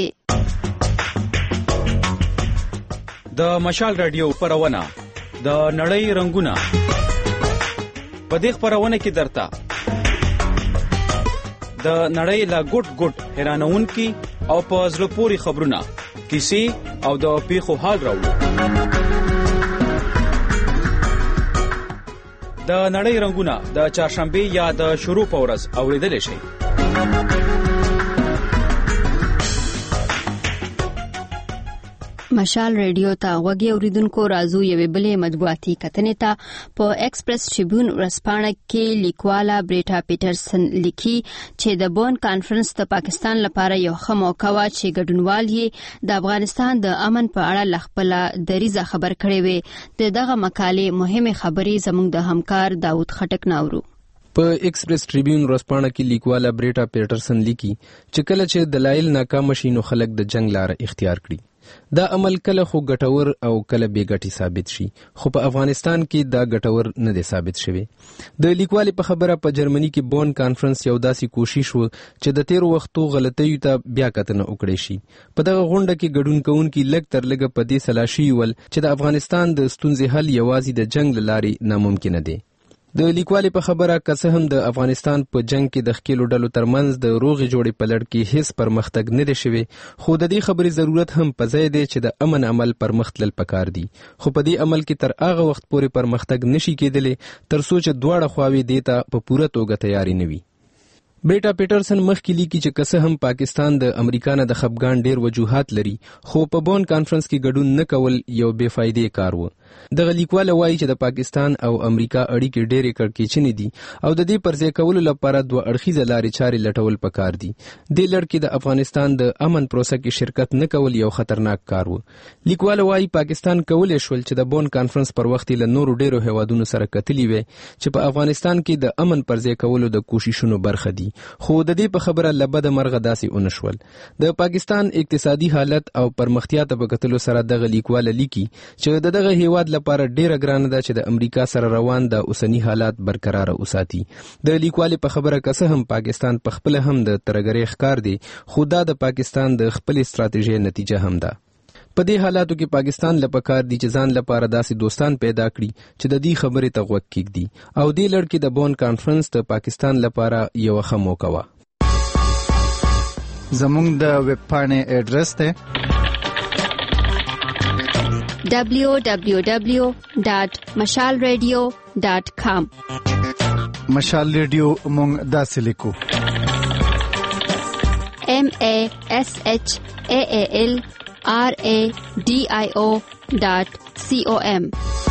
د مشال رادیو خبرونه د نړۍ رنگونه په دې خبرونه کې درته د نړۍ لا ګډ ګډ حیرانونکي او په زړه پوري خبرونه کیسې او د پیښو حال راوړو. د نړۍ رنگونه د چهارشنبه یا د شروع په ورځ اوریدل شي. مشال ریډیو ته غوږی اوریدونکو راځو یوې بلې مطبوعاتي کتنې ته. په ایکسپریس ټریبیون ورځپاڼه کې لیکواله بریټا پیټرسن لیکي چې د بون کانفرنس د پاکستان لپاره یو ښه موقع وه چې ګډونوال یې د افغانستان د امن په اړه له خپله دریځه خبر کړی وي. د دغه مقالې مهمې خبرې زموږ د همکار داود خټک ناورو. په ایکسپریس ټریبیون ورځپاڼه کې لیکواله بریټا پیټرسن لیکي چې کله چې دلایل ناکام شي نو خلک د جنگ لار اختیار کړي. دا عمل کله خو ګټور او کله بې ګټې ثابت شي، خو په افغانستان کې دا ګټور نه دی ثابت شوی. د لیکوالې په خبره په جرمني کې بون کانفرنس یو داسې کوشش و چې د تیر وختو غلطیو ته بیا کتنه وکړي شي. په دغه غونډه کې ګډون کوونکي لږ تر لږه په دې سلا شوي ول چې د افغانستان د ستونزې حل یوازې د جنگ له لارې ناممکنه دی. د لیکوالې په خبره که څه هم د افغانستان په جنگ کې د ښکېلو ډلو ترمنځ د روغې جوړې په لړ کې هیڅ پرمختګ نه دی شوی، خو د دې خبرې ضرورت هم په ځای دی چې د امن عمل پرمخ تلل پکار دي. خو په دې عمل کې تر هغه وخت پورې پرمختګ نشي کېدلی تر څو چې دواړه خواوې دې ته په پوره توګه تیاری نه وي. بریټا پیټرسن مخکې لیکي چې که څه هم پاکستان د امریکا نه د خپګان ډیر وجوهات لري، خو په بون کانفرنس کې ګډون نه کول یو بې فایدې کار و. دغه لیکواله وایي چې د پاکستان او امریکا اړیکې ډېرې کړکېچنې دي او د دې پرځای کولو لپاره دوه اړخیزه لارې چارې لټول پکار دي. دې لړ کې د افغانستان د امن پروسه کې شرکت نه کول یو خطرناک کار و. لیکواله وایي پاکستان کولی شول چې د بون کانفرنس پر وخت له نورو ډېرو هیوادونو سره کتلي وي چې په افغانستان کې د امن پرځای کولو د کوششونو برخه دي، خو د دې په خبره لبد مرغه داسې ونشول. د پاکستان اقتصادي حالت او پرمختیا ته په کتلو سره دغه لیکواله لیکي چې د دغه هیواد لپاره ډیره ګرانه ده چې د امریکا سره روان د اوسنی حالات برقرار وساتي. د لیکوالې په خبره که څه هم پاکستان په خپل هم د ترګری ښکار دی، خو دا د پاکستان د خپل ستراتیژي نتیجه هم ده. په دې حالاتو کې پاکستان له پکار دي چې ځان لپاره داسې دوستان پیدا کړي چې د دې خبرې ته غوږ کېږدي او دې لړ کې د بون کانفرنس د پاکستان لپاره یو ښه موقع وه. زموږ د ویب پاڼې اډرس دی دبلیو دبلیو دبلیو ډاٹ مشال ریډیو ډاٹ کام. مشال ریډیو مونږ داسې لیکو ایم ا ایس ایچ ا ا ال آر ا ډي آی او ډاٹ سی او ایم.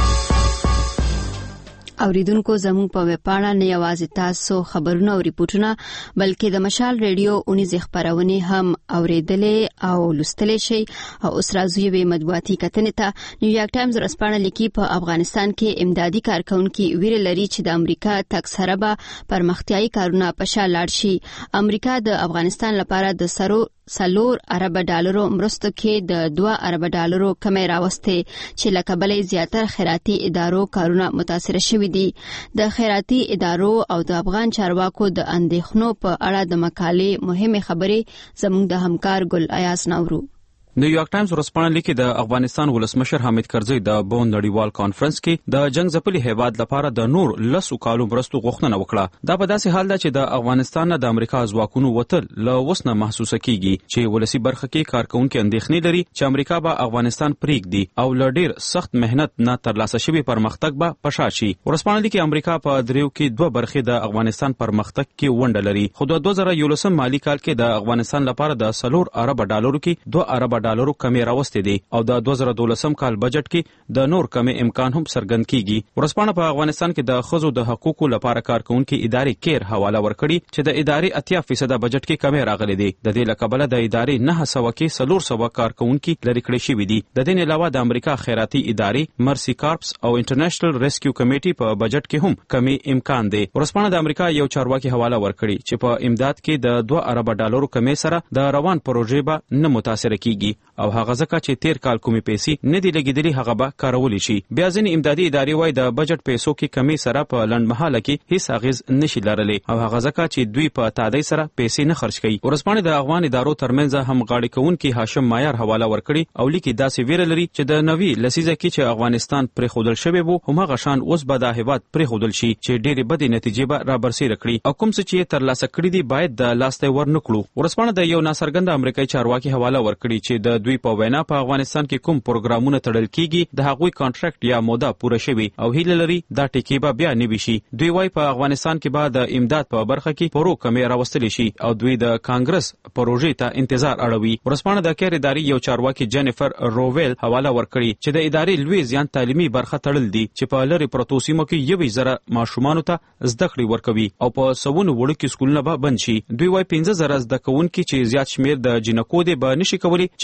اوریدونکو زموږ په ویبپاڼه نه یوازې تاسو خبرونه او ریپورتونه بلکې د مشال ریډیو اونیزه خبرونه هم اوریدلې او لوستلې شي. او اوس راځو یو مطبوعاتي کتنې ته. نیویارک ټایمز ورځپاڼه لیکي په افغانستان کې امدادي کارکونکو ویره لري چې د امریکا تک سره به پرمختیايي کارونه په شا لاړ شي. امریکا د افغانستان لپاره د سرو سلور ارب ډالرو مرستو کې د دوه ارب ډالرو کمې راوستې چې لکه بلې زیاتره خیراتي ادارو کارونه متاثر شوي دي. د خیراتي ادارو او د افغان چارواکو د اندېښنو په اړه د مقالې مهمه خبرې زموږ د همکار ګل ایاس نورو. نیویارک ټایمز ورځپاڼه لیکي د افغانستان ولسمشر حامد کرزي د بون نړیوال کانفرنس کې د جنگ ځپلي هیواد لپاره د نور لسو کالو مرستو غوښتنه وکړه. دا په داسې حال ده چې د افغانستان نه د امریکا ځواکونو وتل له وسنه محسوسه کیږي چې ولسی برخه کې کارکونکو اندېښنې لري چې امریکا به افغانستان پریږدي او له ډیر سخت مهنت نه ترلاسه شوی پرمختګ به پشا شي. ورځپاڼه لیکي امریکا په دریو کې دوه برخې د افغانستان پرمختګ کې ونډه لري، خو د دوه زره یولسم مالی کال کې د افغانستان لپاره د سلور ارب ډالرو کې دوه ارب ډالرو کمې راوستې دي او د دوه زره دولسم کال بجټ کې د نور کمې امکان هم څرګند کیږي. ورځپاڼه په افغانستان کې د ښځو د حقوقو لپاره کارکونکو ادارې کیر حواله ورکړي چې د ادارې اتیا فیصد بجټ کې کمې راغلي دي. د دې لکبله د ادارې نه سوه کې سلور سوه کارکونکو لري کړی شوي دي. د دې علاوه د امریکا خیراتي ادارې مرسي کارپس او انټرنیشنل ریسکیو کمیټي په بجټ کې هم کمې امکان دي. ورځپاڼه د امریکا یو چارواکي حواله ورکړي چې په امداد کې د دوه ارب ډالرو کمې سره د روان پروژې به نه متاثر کیږي او هغه ځکه چې تیر کال کومې پیسې نه دی لګیدلې هغه به کارولې شي. بیا ځینې امدادي ادارې وایي د بجټ پیسو کې کمې سره په لنډمهاله کې هیڅ اغیز نشي لرلی او هغه ځکه چې دوی په تادی سره پیسې نه خرج کوي. ورځپاڼه د افغان ادارو ترمنځ هم غاړې کوونکي هاشم مایار حواله ورکړي او لیکي داسې ویره لري چې د نوي لسیزه کې چې افغانستان پرې خودل شوی وو همغه شان اوس به د هیواد پرې خودل شي چې ډېرې بدې نتیجې به رابرسېره کړي او کوم څه چې ترلاسه کړي دي باید د لاسته ورنکړو. ورځپاڼه د یو ناڅرګند امریکایي چارواکي حواله ورکړي چې د دوی په وینا په افغانستان کې کوم پروګرامونه تړل کیږي د هغوی کانټریکټ یا موده پوره شوی او هیله لري دا ټکی به بیا نه وشي. دوی وايي په افغانستان کې به د امداد په برخه کې پرو کمې راوستل شي او دوی د کانګرس پروژې ته انتظار اړوي. ورځپاڼه د کیر ادارې یو چارواکي جنیفر روویل حواله ورکړي چې د ادارې لوی زیان تعلیمي برخه تړل دي چې په لری پروتو سیمو کې یوې زره ماشومان ته زده کړې ورکوي او په سونو وړو کې سکولونه به بند شي. دوی وايي پنځه زره زده کوونکي چې زیات شمیر د جنکو دي به نشي کولی چې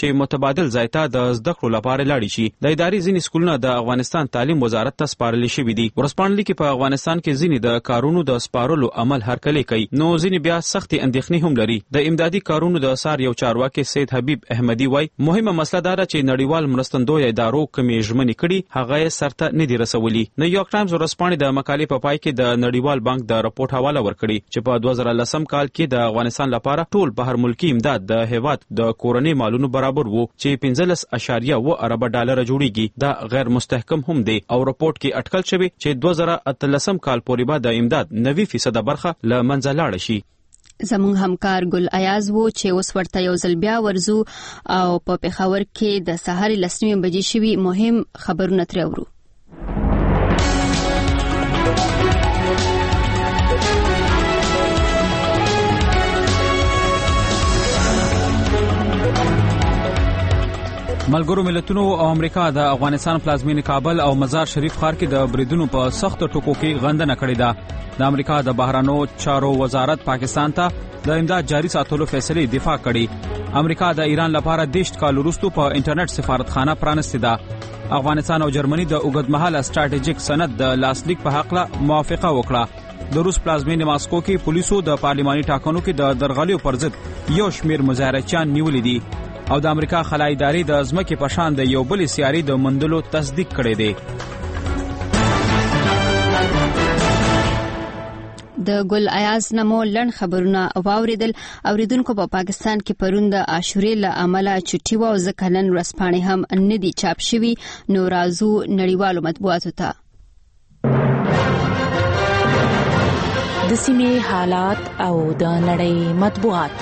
چې متبادل ځای ته د زده کړو لپاره لاړ شي. د ادارې ځینې سکولونه د افغانستان تعلیم وزارت ته سپارل شوي دي. ورسپانلی کې په افغانستان کې ځینې د کارونو د سپارلو عمل هرکلی کوي، نو ځینې بیا سختې اندېښنې هم لري. د امدادي کارونو د سار یو چارواکي سید حبیب احمدي وای مهمه مسله دا ده چې نړیوال مرستندوی ادارو کمې ژمنې کړي هغه یې سرته نه دي رسولي. نیویارک ټایمز ورسپانې د مقالې په پای کې د نړیوال بانک د راپورټ حواله ورکړي چې په دوه زره لسم کال کې د افغانستان لپاره ټول بهر ملکی امداد د هیواد د کورنۍ مالونو برابر وو چې پنځلس اعشاریه اوه ارب ډالر جوړیږي. دا غیر مستحکم هم دی او راپورټ کې اټکل شوی چې دوه زره اتلسم کال پورې به د امداد نوي فیصد برخه له منځه لاړه شي. زموږ همکار ګل ایاز وو چې اوس ورته یو ځل بیا ورزو او په پیښور کې د سهار لسنیمه بجې شوي مهم خبرونه ترې اورو. ملګرو ملتونو او امریکا د افغانستان پلازمینې کابل او مزار شریف ښار کې د بریدونو په سخت ټکو کې غندنه کړې ده. د امریکا د بهرانو چارو وزارت پاکستان ته د امداد جاري ساتلو فیصلې دفاع کړي. امریکا د ایران لپاره دیشت کال وروسته په انټرنیټ سفارتخانه پرانستې ده. افغانستان او جرمني د اوږدمهاله سټراټیژیک سند د لاسلیک په حق له موافقه وکړه. د روس پلازمینې ماسکو کې پولیسو د پارلماني ټاکنو کې د درغلیو پر ضد یو شمیر مظاهرچیان نیولې دي او د امریکا خلای ادارې د ځمکې په شان د یو بل سیاري د مندلو تصدیق کړی دی. د ګل ایاز نمو لړ خبرونه واوریدل. اوریدونکو په پاکستان کې پرون د عاشورې له امله چټي و او ځکه نن ورځپاڼې هم نه دي چاپ شوي. نو راځو نړیوالو مطبوعاتو ته. د سیمې حالات او د نړۍ مطبوعات.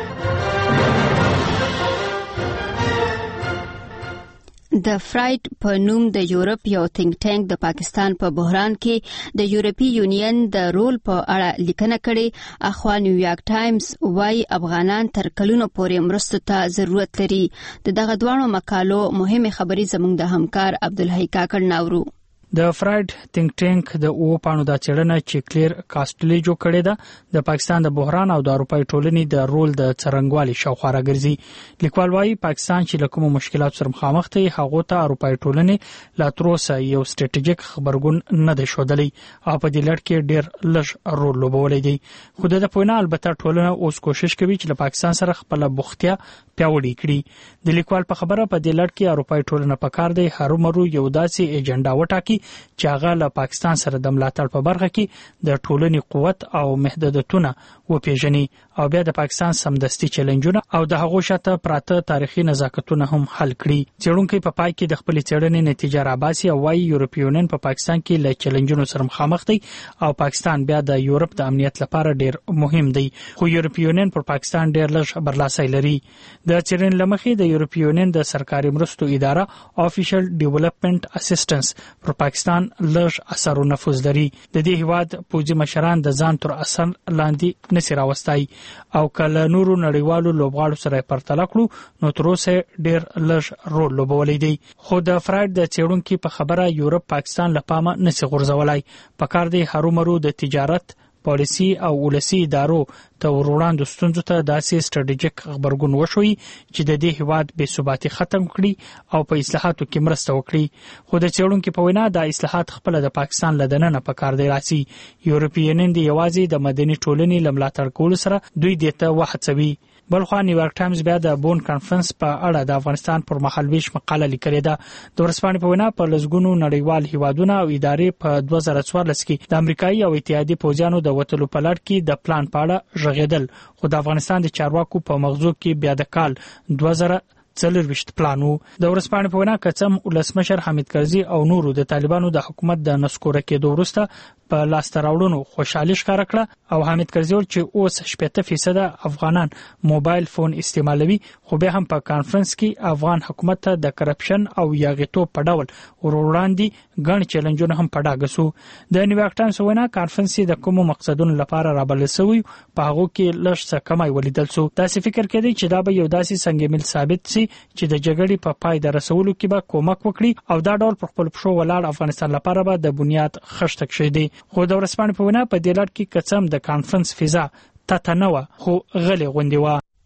د فرایډ په نوم د یورپ یو تینک ټانک د پاکستان په بحران کې د یورپی یونین د رول په اړه لیکنه کړې. اخوا نیویارک ټایمز وايي افغانان تر کلونو پورې مرستو ته ضرورت لري. د دغه دوانو مقالو مهمه خبري زموږ د همکار عبدالحی کاکړ ناورو. د فرایډ تینک ټانک د او پانو د چړنه چې کلیر کاستلی جوړ کړی ده د پاکستان د بحران او د اروپای ټولنې د رول د څرنګوالي شاوخوا راګرځي. لیکوال وايي پاکستان چې له کومو مشکلاتو سره مخامخ دی هغه ته اروپای ټولنې لا تر اوسه یو سټریټیجیک خبرګون نه دی ښودلی او په دې لړ کې ډېر لږ رول لوبولی دی. خو د پوینه البته ټولنه اوس کوشش کوي چې له پاکستان سره خپل بوختیا پیاوړې کړي. د لیکوال په خبره په دې لړ کې اروپای ټولنه پکار دی هرومرو یو داسې ایجنډا وټاکي چې هغه له پاکستان سره د ملاتړ په برخه کې د ټولنې قوت او محدودیتونه وپیژني او بیا د پاکستان سمدستي چیلنجونه او د هغو شاته پراته تاریخي نزاکتونه هم حل کړي. څېړونکي په پای کې د خپل څېړنې نتیجه راباسي او وايي یورپی یونین په پاکستان کې له چیلنجونو سره مخامخ دی او پاکستان بیا د یورپ د امنیت لپاره ډېر مهم دی. خو یورپی یونین پر پاکستان ډېر لږ برلاسي لري. د څېړنې لمخې د یورپی یونین د سرکاري مرستو اداره افیشل ډیولپمنٹ اسسټنس پر پاکستان لږ اثر او نفوذ لري. د دې هیواد پوځي مشران د ځان تر اثر لاندې نسی راوستای او کله نورو نړیوالو لوبغاړو سره پرتله کړو نو تر اوسه ډېر لږ رول لوبولی دی. خو د فرایډ د څېړونکو په خبره یورپ پاکستان لپاره نسی غورځولای. پکار دی هرومرو د تجارت پالیسي او ولسی ادارو ته وروړاندو ستونزو ته داسې سټریټیجیک خبرګون وشوي چې د دې هیواد بې ثباتي ختم کړي او په اصلاحاتو کې مرسته وکړي. خو د څېړونکو په وینا د اصلاحات خپل د پاکستان لدننه په کار دی راسي. یورپی یونین دی یوازې د مدني ټولنې لملاتړ کول سره دوی دته وهڅوي. بلخو نیویارک ټایمز بیا د بون کانفرنس په اړه د افغانستان پر مهالویش مقاله لیکلې ده. د ورسپانې په وینا په لږګونو نړیوال هیوادونه او ادارې په دوه زره څوارلس کې د امریکایي او اتحادیې پوځیانو د وټلو په لړ کې د پلان په اړه ژغېدل. خو د افغانستان د چارواکو په مغزو کې بیا د کال دوه زره څلورويشت پلان وو. د ورسپانې په وینا کڅم ولسمشر حمید کرزي او نورو د طالبانو د حکومت د نسکوره کېدو وروسته په لاس تراوړونو خوشحالي ښکاره کړه او حمید کرزي ول چې اوس شپږ فیصد افغانان موبایل فون استعمالوي. خو به هم په کانفرنس کې افغان حکومت ته د کرپشن او یاغیتوب په ډول وروړاندې ګڼ چیلنجونه هم پډاګه سو. د نیویارک ټایمز وینا کانفرنس د کوم مقصدونو لپاره رابلل شوی په هغه کې لږ څه کمای ولیدل سو. داسې فکر کړي چې دا به یو داسې څنګه مل ثابت سي چې د جګړې په پای د رسولو کې به کومک وکړي او دا ډول پر خپل پښو ولاړ افغانستان لپاره به د بنیاد خښته کړي دي. خو د ورسپانې په وینا په دې لړ کې کڅم د کانفرنس فضا تته نه و خو غلې غونډې و.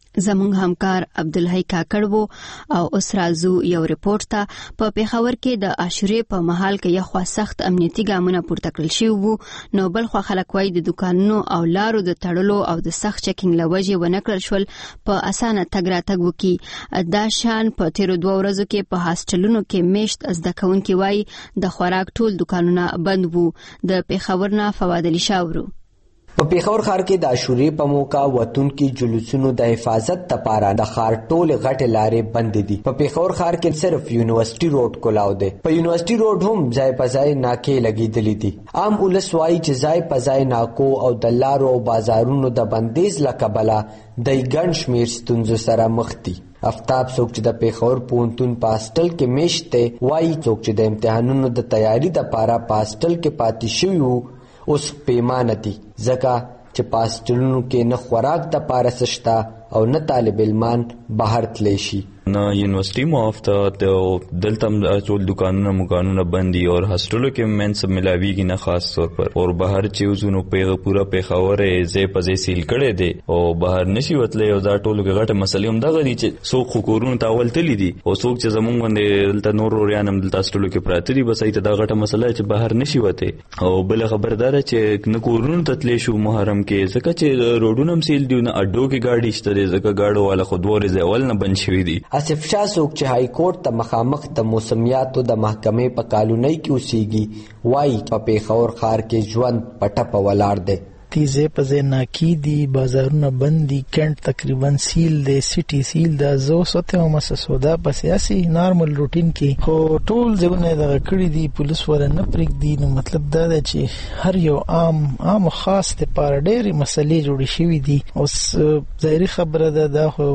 زموږ همکار عبدالحی کاکړ وو او اوس راځو یو ریپورت ته. په پیښور کې د عاشورې په مهال کې یو خوا سخت امنیتي ګامونه پورته کړل شوي وو، نو بل خوا خلک وایي د دکانونو او لارو د تړلو او د سخت چکینګ له وجې ونه کړل شول په اسانه تګ راتګ وکړي. دا شان په تیرو دوه ورځو کې په هاسټلونو کې میشت زده کوونکي وایي د خوراک ټول دکانونه بند وو. د پیښور نه فواد علي شاورو. په پیښور ښار کې د عاشورې په موقع وتونکي جلوسونو د حفاظت لپاره د ښار ټولې غټې لارې بندې دي. په پیښور ښار کې صرف یونیورسيټي روډ کولاو دی. په یونیورسيټي روډ هم ځای په ځای ناکې لګېدلې دي. عام ولس وایي چې ځای په ځای ناکو او د لارو او بازارونو د بندیز له کبله د ګڼ شمېر ستونزو سره مخ دي. افتاب څوک چې د پیښور پوهنتون په هاسټل کې میشت دی وایي څوک چې د امتحانونو د تیاري دپاره په هاسټل کې پاتې شوي وو اوس پیمانه دي، ځکه چې په هاسټلونو کې نه خوراک دپاره څه شته او نه طالب علمان بهر تلی شي. نه یونیورسيټي معافته د دلته ټول دکانونه مکانونه بندي او هاسټلو کې مینس ملاویږي نه خاص طور پر او بهر چې وزونو په پورا پیښور یې په ځای سیل کړي دي او بهر نشي وتلی او دا ټول غټه مسلې هم دغه دي چې څوک خکورونو تاول تللی دي او څوک چې زمونږ باندې دلته نور اوريان هم دلته هاسټلو کې پراته دي بس ایته دا غټه مسله چې بهر نشي وته او بل خبردار چې نه کورونو تتلی شو محرم کې ځکه چې روډونه هم سیل دي نه اډو کې گاډي شته ځکه گاډو والا خود ورې ځول نه بند شوی دي. آصف شاه څوک چې های کورټ ته مخامخ د موسمیاتو د محکمې په کالونۍ کې اوسېږي وایي په پیښور ښار کې ژوند په ټپه ولاړ دی. تیزه پزه ناکی دی، بازارونه بند دي، کینټ تقریبا سیل دی، سیټي سیل ده. زه سوته هم سودا په سیاسي نارمل روټین کې خو ټول ځونه دغه کړی دي، پولیس ولا نه پرېږدي. نو مطلب دا دی چې هر یو عام عام خاص ته پاره ډېرې مسلې جوړې شوې دي. اوس ظاهري خبره ده دا خو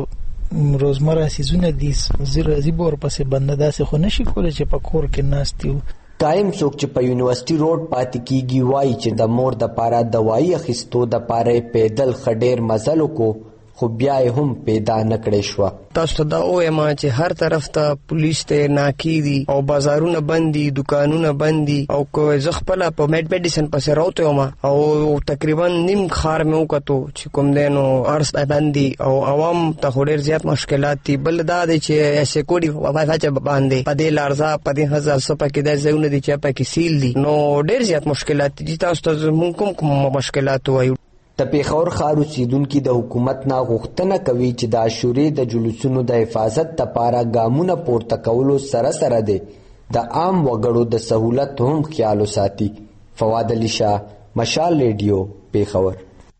روزمره سيزونه دي، زیرا زیبور پسې بنده داسې خو نشي کولای چې په کور کې ناستیو. قائم څوک چې په یونیورسيټي روډ پاتې کیږي وایي چې د مور د پاره دوايي اخیستو د پاره پیدل خډیر مزل کو خو بیا هم پیدا نکړې شو. تاسو ته دا وایم چې هر طرف ته پولیس ته ناکی دي او بازارونه بند دي، دکانونه بند دي او کو زه خپل په میډ میډیسن پسې راوته ما او تقریبا نیم خار مې وکړو چې کوم دینو ارس بند دي او عوام ته ډېر زیات مشکلات دي. بل دا دی چې سکیورټي وای فاچ باندې په دې لارزه په دې هزار سپه کې د ځایونه دي چې په کې سیل دي نو ډېر زیات مشکلات دي. تاسو ته کوم کوم مشکلات وایي؟ د پیښور ښار اوسیدونکي د حکومت نه غوښتنه کوي چې د عاشورې د جلوسونو د حفاظت لپاره ګامونه پورته کولو سره سره دی د عام وګړو د سہولت هم خیال وساتي. فواد علي شاه، مشال ریډیو، پیښور.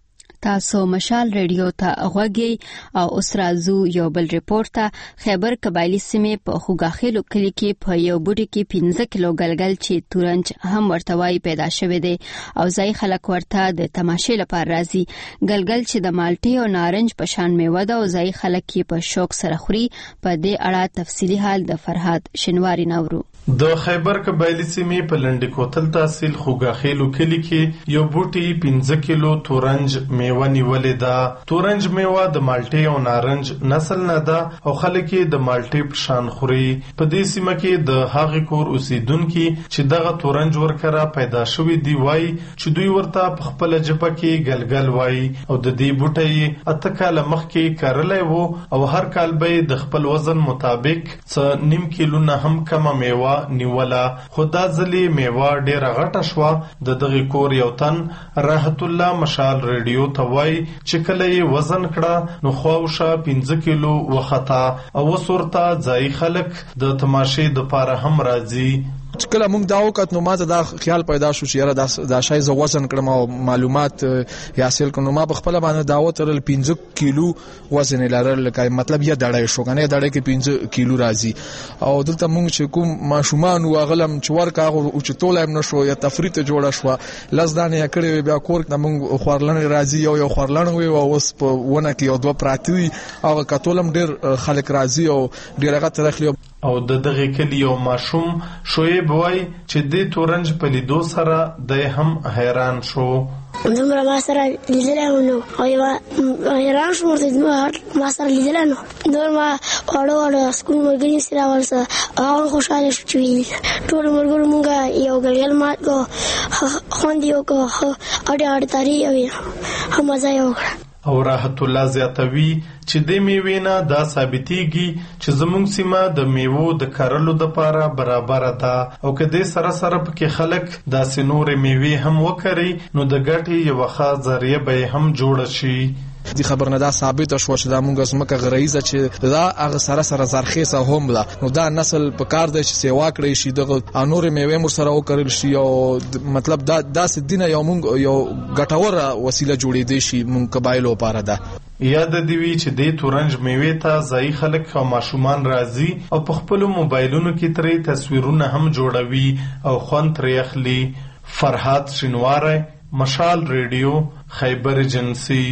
تاسو مشال ریډیو ته غوږی او اوس راځو یو بل ریپورت ته. خیبر قبایلی سیمې په خوګاخیلو کلی کې په یو بوټي کې پنځه کیلو ګلګل چې تورنج هم ورتوای پیدا شوی دی او ځای خلک ورته د تماشې لپاره راځي. ګلګل چې د مالټې او نارنج په شان میوه ده او ځای خلک یې په شوق سره خوري. په دې اړه تفصیلی حال د فرهاد شنواری نورو. د خیبر قبایلی سیمې په لنډی کوتل تحصیل خوګاخیلو کلی کې یو بوټي پنځه کیلو تورنج میوه ونیولې ده. تورنج میوه د مالټې او نارنج نسل نه ده او خلک یې د مالټې په شان خوري. په دې سیمه کې د هغې کور اوسیدونکي چې دغه تورنج ورکره پیدا شوي دی وایي چې دوی ورته په خپله ژبه کې ګلګل وایي او د دې بوټی اته کاله مخکې کرلی و او هر کال به د خپل وزن مطابق څه نیم کیلو نه هم کمه میوه نیوله. خو دا ځلې میوه ډېره غټه شوه. د دغې کور یو تن راحت الله مشال ریډیو ته وای چې کله یې وزن کړه نو خواوشه پنځه کیلو وخته او وسورته ځای خلک د تماشې د پاره هم راځي. کله موږ دا وکړ نو ماته دا خیال پیدا شو چې یاره دا شای ز وزن کړم او معلومات حاصل کړم. ما په خپل باندې داوت ترل پنځه کیلو وزن لرل کای مطلب یې دړای شو کنه دړای کې پنځه کیلو راځي او دلته موږ چې کوم ماشومان او غلم چور کاغه او چې تولم نشو یا تفریط جوړه شو لزدانه کړي بیا کور د موږ خورلن راځي یو یو خورلن وي او اوس په ونه کې یو دوه پراتی او کتولم ډیر خلک راځي او ډیر هغه ترخلی او د دغه کلی یو ماشوم شعیب وای چې د تورنج په لیدو سره د هم حیران شو. دومره ما سره لیدلی نو او یوه حیران شوم ورته ما سره لیدلی نو نور ما واړه واړه سکول ملګري سره ورسره هغه خوشحاله شو چې ویل ټول ملګرو مونږ یو ګلګل مات کړو خوند یې وکړو او ډېر تاري یې هم مزه یې وکړه. او راحت الله زیاتوي چې د میوې نه دا ثابتېږي چې زموږ سیمه د میوو د کرلو دپاره برابره ده او که دې سره سره پکې خلک داسې نورې میوې هم وکري نو د ګټې یوه ښه ذریعه به یې هم جوړه شي. دې خبر نه دا ثابت شو چې دا مونږ زمکه غریزه چې دا هغه سره سره زرخیزه هم ده، نو دا نسل په کار دی چې سیوا کړی شي دغه انور میوه مر سره وکړل شي او مطلب دا داسې دینه یو مونږ یو ګټوره وسیله جوړې دی شي مونږ قبایلو لپاره ده. یاد دی وی چې د تورنج میوه ته ځای خلک او ماشومان راځي او په خپل موبایلونو کې ترې تصویرونه هم جوړوي او خوند ترې اخلي. فرحات شینواره، مشال ریډیو، خیبر ایجنسی.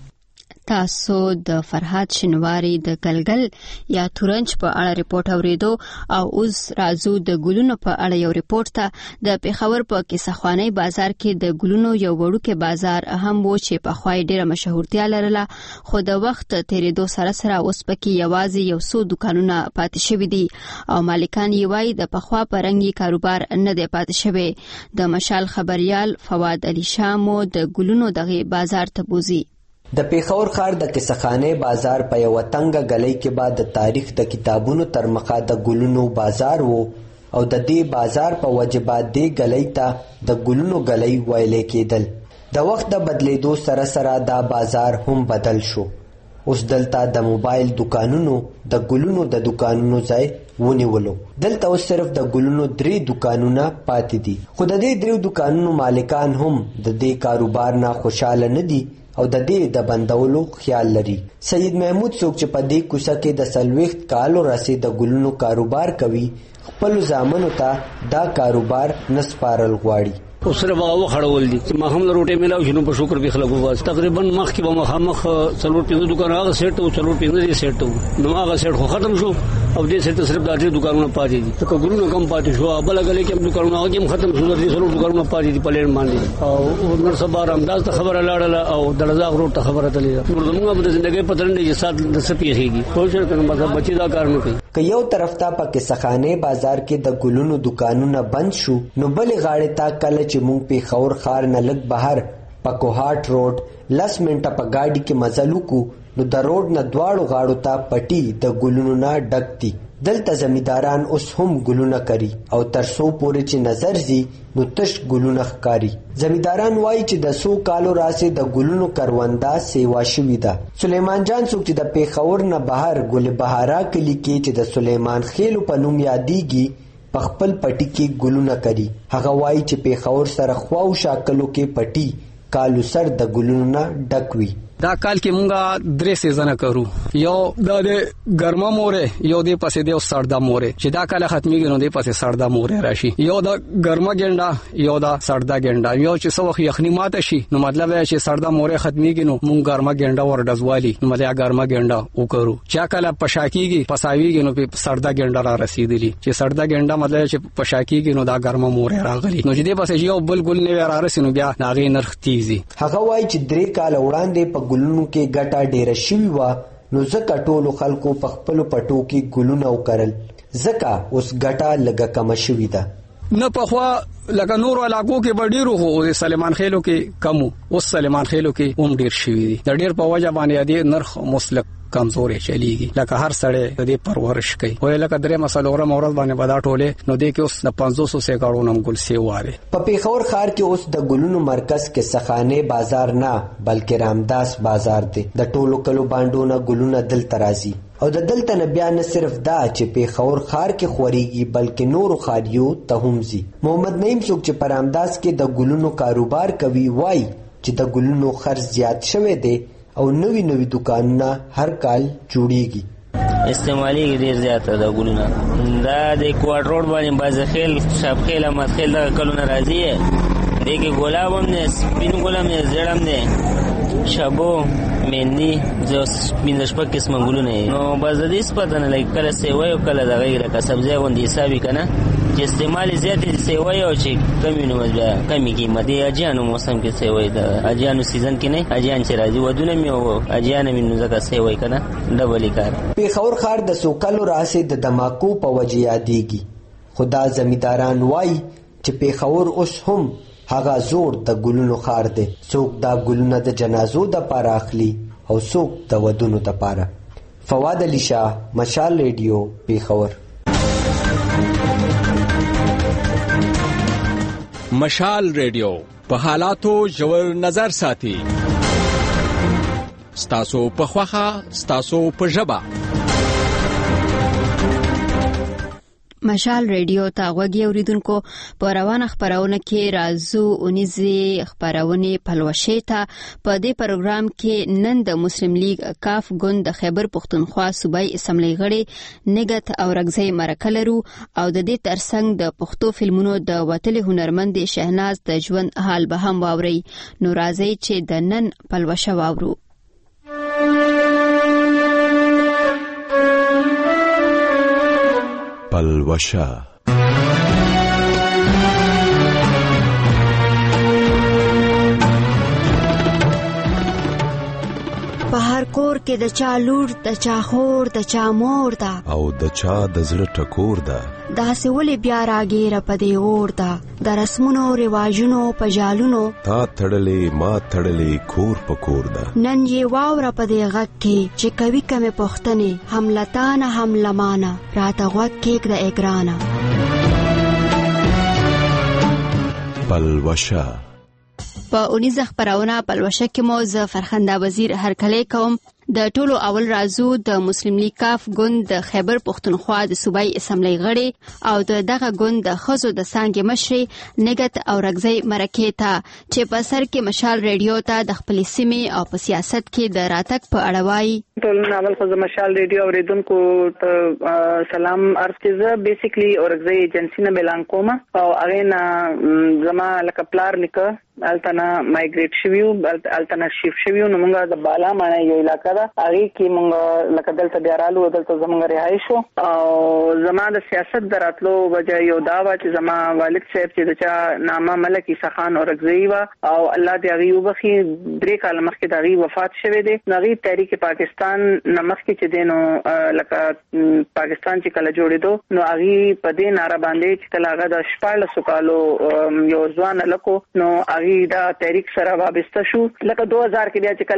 تاسو د فرحات شینواری د ګلګل یا تورنج په اړه ریپورت اوریدو او اوس راځو د ګلونو په اړه یو ریپورت ته. د پیښور په کیسهخوانی بازار کې د ګلونو یو وړوکی بازار هم و چې په خوای ډیره مشهورتیا لرله، خو د وخت تیریدو سره سره اوس پکې یوازې یو څو دکانونه پاتې شوي دي او مالکان یې وایي د پخوا په رنګي کاروبار نه دی پاتې شوی. د مشال خبريال فواد علي شامو د ګلونو دغه بازار ته بوزي. د پیښور ښار د کیسهخانه بازار په یو تنګ غلۍ کې بعد د تاریخ د کتابونو تر مخه د ګلونو بازار وو او د دې بازار په وجبات دی غلۍ ته د ګلونو غلۍ ویلې کېدل. د وخت د بدلیدو سره سره دا بازار هم بدل شو. اوس دلته د موبایل دکانونو د ګلونو د دکانونو ځای ونیولو. دلته اوس صرف د ګلونو درې دکانونه پاتې دي، خو د دې درې دکانونو مالکان هم د دې کاروبار نه خوشاله نه دي او د دې د بندولو خیال لري. سید محمود څوک چې په دې کوڅه کې د سلويخت کالو راسي د ګلونو کاروبار کوي، خپل زامنو ته دا کاروبار نسپارل غواړي. او صرف هغه خړول دي چې ما هم روټه ملاو شنو په شکر به خلکو واس تقریبا مخ کې به مخامخ څلور پنځه دکان هغه سیټ او څلور پنځه سیټ نو هغه سیټ خو ختم شو او دې سیټ صرف د اټي دکانونو پاتې دي. ته ګلونو کم پاتې شو، بل غلې کې دکانونه هغه هم ختم شو، دې څلور دکانونه پاتې دي په لړ باندې. او نور صبر امداز ته خبره لاړه او دړزاغ روټ ته خبره تللی. نور زموږ په ژوندۍ پترنده یې سات د سپیږي خو چې کنه مطلب بچی دا کار نه کوي. که یو طرف ته په کیسهخانه بازار کې د ګلونو دکانونه بند شو، نو بل غاړه ته کله چې مونږ په خور خار نه لګ بهر په کوهاټ روډ لس منټه په گاډي کې مزلو کو نو د روډ نه دواړو غاړو ته پټي د ګلونو نه ډکتي. دلته زمیداران اوس هم ګلونه کوي او تر څو پورې چې نظر زی نو تش ګلونه ښکاري. زمیداران وایي چې د سو کالو راسه د ګلونو کروندا سیوا شوې ده. سلیمان جان څوک چې د پیښور نه بهر ګل بهارا کلی کې چې د سلیمان خېلو په نوم یادېږي په خپل پټي کې ګلونه کوي. هغه وایي چې پیښور سره خواو شاکلو کې پټي کالو سر د ګلونو نه ډک وي. دا کال کې مونږه درې سیزنه کرو، یو د ګرمه مورې، یو د پسې د سړدا مورې چې دا کال ختميږي نو د پسې سړدا مورې راشي، یو د ګرمه ګنډا یو د سړدا ګنډا. یو چې څو وخت یخني ماته شي نو مطلب یې چې سړدا مورې ختميږي نو مونږ ګرمه ګنډا ور دزوالي نو مطلب ګرمه ګنډا وکړو. چې کله پشاکیږي پساویږي نو په سړدا ګنډا را رسیدلی، چې سړدا ګنډا مطلب چې پشاکیږي نو دا ګرمه مورې راغلي نو چې د پسې یو بل ګل نه را رسینو بیا ناغي نرخ تیزي. هغه وایي چې درې کال وړاندې په ګلونو کې ګټه ډیره شوی و نو ځکه ټولو خلکو په خپل پټو کې ګلونه وکړل، ځکه اوس ګټه لږه کم شوې ده. نه پخوا لکه نور علاقو کې بډیرو خو سلیمان خېلو کې کمو، اوس سلیمان خېلو کې هم ډیر شوی دي. د ډیر په وجه باندې د نرخ مسلک کمزورې چلیږي، لکه هر سړی د دې پرورش کوي. وای لکه درې مسلوره مورز باندې بدا ټوله نو د کې اوس د پنځوس سو کارو نم ګل سی واره. په پیښور ښار کې اوس د ګلونو مرکز کې سخانه بازار نه بلکې رامداس بازار دی. د ټولو کلو باندونه ګلونه دل ترازی او د دلته نه بیا نه صرف دا چې پیښور ښار کې خوريږي بلکې نورو ښاریو ته هم زی. محمد نعیم څوک چې په رامداس کې د ګلونو کاروبار کوي وای چې د ګلونو خرڅ زیات شوی دی او نوی نوی دکانونه هر کال جوړیږي. استعمالي ډیر زیات ده ګلونه. دا د کوارټ روډ باندې بازخیل شاپخیل مدخیل دا کلونه راځي. دغه ګلاب هم نه سپین ګلاب نه زړم نه شابو مندي زوس مين شپه قسمه ګلونه نو باز د دې سپته نه لکه کله سیوي او کله د غیر کا سبزی غوندي حسابي کنه چې استعمال زیات دي سیوي او چې کمی نو کمی قیمت دی. اجانو موسم کې سیوي د اجانو سیزن کې نه اجان چې راځي ودونه مې او اجان مې نو زکه سیوي کنه ډبل کار. پیښور ښار د سوکلو راسه د دماکو په وجه یادېږي، خدا زمیداران وای چې پیښور اوس هم هغه زور د ګلونو خار دی. څوک دا ګلونه د جنازو د پاره اخلي او څوک د ودونو لپاره. فواد علي شاه، مشال ریډیو، پیښور. مشال ریډیو په حالاتو ژور نظر ساتي. ستاسو په خوخه، ستاسو په ژبه. مشال ریډیو ته غوږی اوریدونکو، په روانه خبرونه کې رازو اونیزي خبرونه پلوشه ته په دې پروګرام کې نن د مسلم لیگ کاف ګوند د خیبر پختونخوا صوبایي اسمبلی غړي نګت او رغزي مرکلرو او د دې ترڅنګ د پښتو فلمونو د وتلي هنرمند شهناز د ژوند حال به هم واوري. نو راځي چې د نن پلوشه واورو. پلوشه په هر کور کې د چا لور، د چا خور، د چا مور ده، او د چا د زړه ټکور ده. داسې ولې بیا راګیره په دې اور ده، د رسمونو رواجونو په جالونو تا تړلې ما تړلې کور په کور ده. نن یې واوره په دې غږ کې چې کوي کمې پوښتنې، هم لتانه هم لمانه، راته غوږ کېږده ای ګرانه. پلوشه په اونیزه خبرونه پلوشه کې مو ز فرخنده وزیر هرکلی کوم. د ټولو اول رازو د مسلم لیگ کاف ګوند د خیبر پختونخوا د صوبایي اسمبلی غړي او د دغه ګوند د خزو د څانګې مشري نګت او رغزي مرکې ته چې په سر کې مشال ریډیو ته د خپل سیمې او په سیاست کې د راتګ په اړه وایي. ټول اول خو مشال ریډیو اوریدونکو ته سلام عرض کړم. بیسیکلی اورغزي ایجنسی نه بلان کوم او هغه نه زما لکه پلار لیکه التنا مایګریټ شویو التنا شیف شویو نو موږ د بالا معنی یو علاقہ ده هغه کې موږ لکه دلته بیارالو دلته زموږ رهایش او زما د سیاست دراتلو وجه یو دا و چې زما والد صاحب چې د چا نامه ملک عیسی خان اورغزي و او الله دې هغه وبخي درې کال مخکې د هغه وفات شوه دی. هغه تحریک پاکستان نمخ کې چې دینو لکه پاکستان چې کله جوړېدو نو هغه په دې ناره باندې چې کله هغه د شپږ کالو یو ځوان لکو نو دا تحریک سره وابسته شو. لکه دو هزار کې بیا چې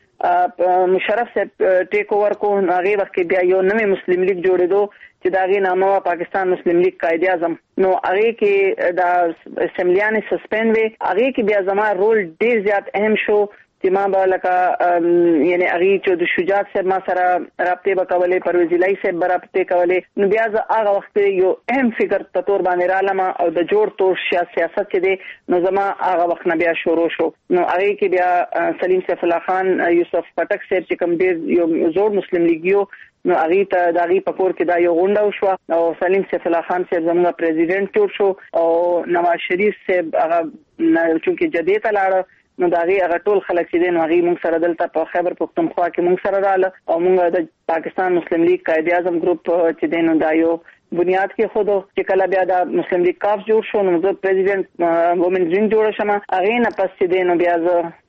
کله مشرف صاحب ټیک اوور کو هغه وخت کې بیا یو نوې مسلم لیگ جوړېدو چې داغه نامه پاکستان مسلم لیگ قائد اعظم نو هغه کې د اسمبلیان سسپند وی هغه کې بیا زما رول ډیر زیات اهم شو چې ما به لکه یعنی هغه چې د شجاعت صاحب ما سره رابطه وکولې پرویز الهی صاحب رابطه کولې نو بیا هغه وخت یو اهم فکر په تور باندې رالم او د جوړ تور سیاست کې دی نو زما هغه وخت نه بیا شروع شو. نو هغه کې بیا سلیم سیف الله خان یوسف پټک صاحب چې کوم ډیر یو زوړ مسلم لیګیو نو هغه ته د هغه په کور کې دا یو غونډه وشو او سلیم سیف الله خان صاحب زموږ پریزیډنټ جوړ شو او نواز شریف صاحب هغه چې جدي ته لاړ نو داغي هغه ټول خلک چې دین هغه موږ سره دلته په خیبر پختونخوا کې موږ سره رااله او موږ د پاکستان مسلم لیگ قائد اعظم ګروپ چې دین دا یو بنیاد کې خود چې کله بیا د مسلم لیگ کاف جوړ شو نو د پریزیډنټ وومن وینګ جوړ شمه هغه نه پس چې دین بیا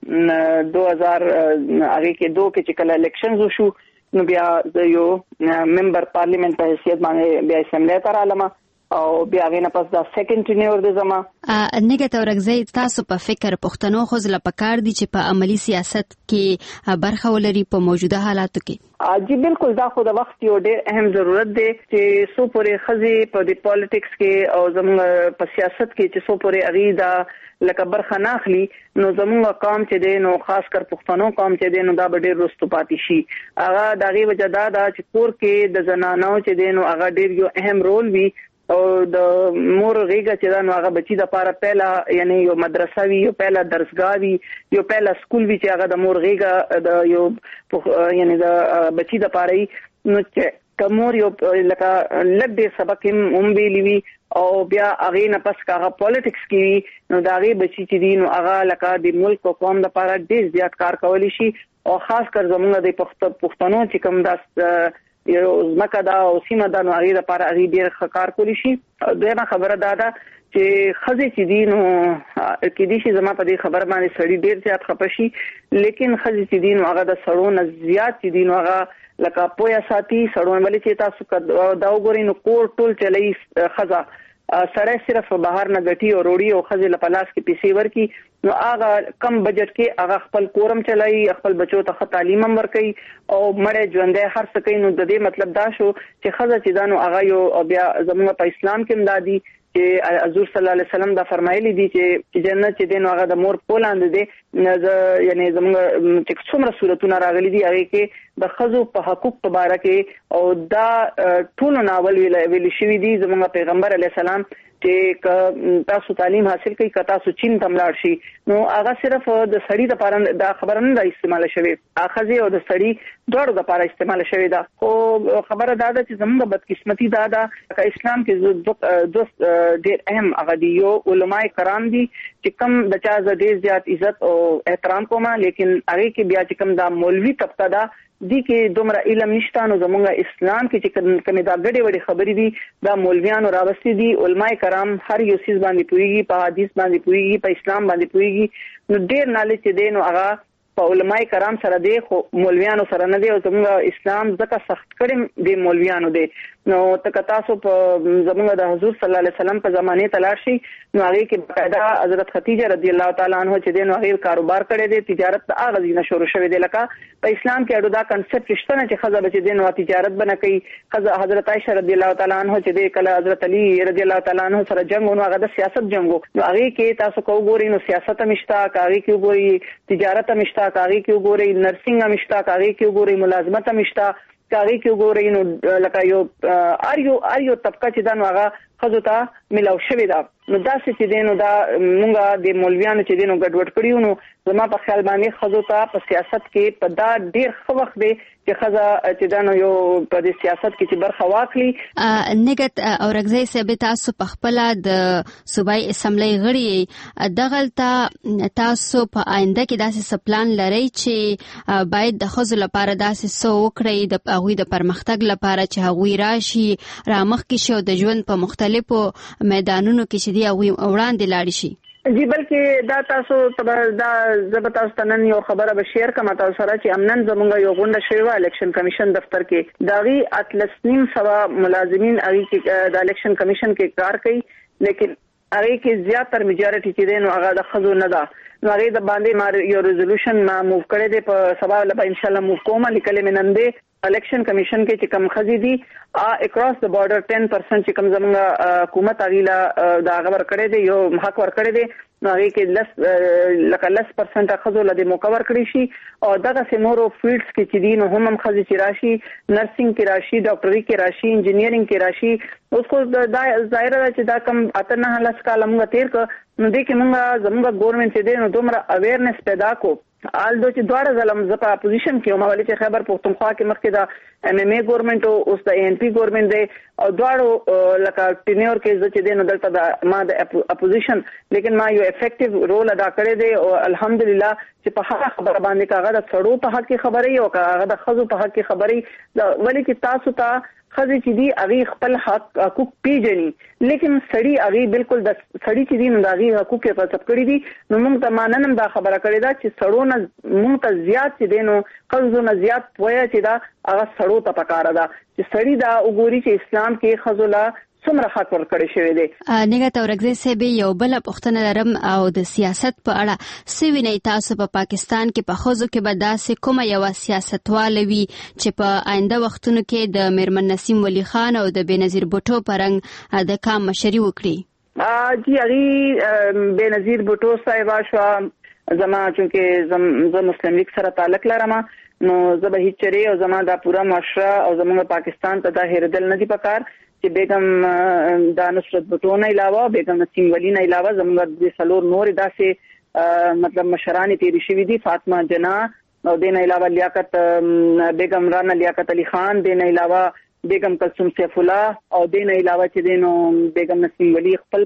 ز دو هزار هغه کې دو کې چې کله الیکشنز وشو نو بیا د یو ممبر پارلیمنت په حیثیت باندې بیا اسمبلی ته رالم او بیا غینه پس دا سیکنډ ټینیور د زما نګت اورغزي تاسو په فکر پښتنو خو ځل پکار دي چې په عملی سیاست کې برخه ولري په موجوده حالاتو کې. جی بالکل دا خو د وخت یو ډېر اهم ضرورت دی چې سو پورې خزي په د پالیټکس کې او زموږ په سیاست کې چې سو پورې اغیدا لکه برخه ناخلی نو زموږ قوم چې دی نو خاص کر پښتنو قوم چې دی نو دا به ډېر رستو پاتې شي. هغه دغه وجه دا دا چې کور کې د زنانو چې دی نو هغه ډېر یو اهم رول وي او د مور غیګه چې دا نو هغه بچی د پاره پهلا یعنی یو مدرسه وی یو پهلا درسګاه وی یو پهلا سکول وی چې هغه د مور غیګه د یو یعنی د بچی د پاره نو چې کومور یو لکه لږ دې سبق هم ویلی وی او بیا هغه نه پس هغه پالیټکس کې نو دا غي بچی چې دین او هغه لکه د ملک او قوم د پاره ډیر زیات کار کولی شي او خاص کر زموږ د پښتنو چې کوم داس یو ځمکه دا او سیمه دا نو هغه لپاره هغه ډیر ښکار کولی شي. دغه خبره دا ده چې خزي چې دین او کې دي چې زما په دې خبره باندې سړی ډیر زیات خپشي لیکن خزي چې دین هغه د سړونو زیات چې دین هغه لکه پویا ساتي سړون ولې چې تاسو دا وګورئ نو کور ټول چلای خزا سړی صرف بهر نه غټي او روړي او خزل پلاس کې پیسې ورکی نو هغه کم بجټ کې هغه خپل کورم چلای خپل بچو ته تعلیم هم ورکي او مړ ژوندې هر څه کوي نو د دې مطلب دا شو چې خزه چې دانو هغه یو بیا زموږ په اسلام کې مدادي چې حضور صلی الله علیه وسلم دا فرمایلی دي چې جنت چې دین هغه د مور پولاند دي یعنی زموږ چې څومره صورتونه راغلي دي هغه کې د خزو په حقوق مبارکه او دا ټول ناول ویل شوی دي زموږ پیغمبر علیه السلام چې تاسو تعلیم حاصل کړئ که تاسو چین ته ملاړ شي نو هغه صرف د سړی د پاره دا خبره نه استعمال شوی اخذ او د سړی دوړو د پاره استعمال شوی دا خو خبره دا ده چې زموږ بدقسمتي دا ده چې اسلام کې دوست ډېر اهم هغه دی یو علماء کرام دي چې کوم د چا ډېر زیات عزت او احترام کوم لیکن هغه کې بیا چې کوم دا مولوی طبقه ده دي کې دومره علم نشته نو زموږ اسلام کې چې کومه دا غړي وړي خبرې دي دا مولویانو راوستي دي علماء کرام هر یو سیس باندې پويږي په حدیث باندې پويږي په اسلام باندې پويږي نو ډېر نالج دي نو هغه په علماء کرام سره دی خو مولویانو سره نه دی او زموږ اسلام ځکه سخت کړي دی مولویانو دی نو تک تاسو په زموږ د حضور صلی الله علیه وسلم په زمانه تلاشي نو هغه کې باقاعده حضرت خدیجه رضی الله تعالی عنها چې دین هغه کاروبار کړي دي تجارت د اغه زینه شروع شوه دی لکه په اسلام کې اډو دا کنسپټ شته چې خزه بچ دین او تجارت بنه کوي خزه حضرت عائشہ رضی الله تعالی عنها چې د کله حضرت علی رضی الله تعالی عنہ سره جنگ او هغه د سیاست جنگ نو هغه کې تاسو کو ګوري نو سیاست مشتا هغه کې ګوري تجارت مشتا هغه کې ګوري نرسنګ مشتا هغه کې ګوري ملازمت مشتا کاغي کې ګوري نو لکه یو اریو اریو طبقه چې دا نو هغه خزو ته ملاو شوی دا نو دا چې دینو دا مونږه د مولویانو چې دینو ګډوډ کړیو نو زما په خیال باندې خزو ته په سیاست کې په دا ډیر ښه وخت دی چې خزه چې دا نو یو په د سیاست کې چې برخه واخلي نګت اورګزی ثابت تاسو په خپل د صوبای اسمبلی غړي دغلطه تاسو په آینده کې داسې پلان لري چې باید د خزو لپاره داسې سو وکړي د هغوی د پرمختګ لپاره چې هغوی راشي رامخ کې شو د ژوند په مختلفو میدانونو کې چې دی هغوی وړاندې لاړ شي جی بلکې دا تاسو دا زبر تاسو تنن یو خبره به شیر کوم تاسو سره چې امنن زمونږ یو غونډه شوی و الیکشن کمیشن دفتر کې داغي اتلس نیم سوا ملازمین هغه کې د الیکشن کمیشن کې کار کوي لیکن هغه کې زیاتره میجارټی چې دین او هغه د خزو نه ده نو هغه د باندې ما یو ریزولوشن ما موو کړی دی په سبا لپاره ان شاء الله موو کوم لیکل مننده الیکشن کمیشن کې چې کم خزي دي اکراس د بارډر ټن پرسنټ چې کم زموږ حکومت اغیلا دا غور کړی دی یو حق ور کړی دی نو هغه کې لس لکه لس پرسنټ خزو لدی مکور کړی شي او دغه سينورو فیلډز کې چې دي نو هم هم خزي چې راشي نرسنګ کې راشي ډاکټري کې راشي انجینیرینګ کې راشي اوس کو دا ظاهر ده چې دا کم اتنه لس کاله موږ تیر ک نو دې کې موږ زموږ ګورنمنت چې دی نو دومره اویرنس پیدا کو آل دو چې دوړه ځلم زپا اپوزیشن کې او مولوی چې خیبر پختونخوا کې مخکې دا ایم ایم ای ګورنمنت او اوس د ان پی ګورنمنت دی او دواړو لکه ټینیور کې چې دینو دلته د ما د اپوزیشن لیکن ما یو افیکټیو رول ادا کړی دی او الحمدلله چې په هغه خبره باندې کاغه د سړو په حق کې خبرې او کاغه د خزو په حق کې خبرې ولی چې تاسو ته خزي چې دی هغه خپل حق حقوق پیژني لیکن سړی هغه بالکل د سړی چې دی نو هغه حقوق په څپ کړی دي نو موږ ته ماننم دا خبره کړې ده چې سړو نه موږ ته زیات چې دینو خزو نه زیات پوهه چې دا هغه سړو ته پکاره ده چې سړی دا وګوري چې اسلام کې خزولا څومره حق ورکړی شوی دی نګه تورګزی صاحب یو بل پښتنه لرم او د سیاست په اړه سوینې تاسو په پاکستان کې په خوځو کې به داسې کومه یو سیاستواله وي چې په آینده وختونو کې د میرمن نسیم ولی خان او د بنظیر بوټو پرنګ د کام مشري وکړي جی هغه بنظیر بوټو صاحب شو زما چې زم مسلم لیگ سره تعلق لرم نو زه به هیڅ چره او زما دا پورا معاشره او زموږ پاکستان ته د هردل نه دی پکار چې بیگم د نصرت بوټو نه علاوه بیگم نسیم ولی نه علاوه زموږ د سلور نور داسې مطلب مشران تیری شوی دي فاطمه جنا او د نه علاوه لیاقت بیگم رانا لیاقت علی خان د نه علاوه بیگم کلثوم سیف الله او د نه علاوه چې دینو بیگم نسیم ولی خپل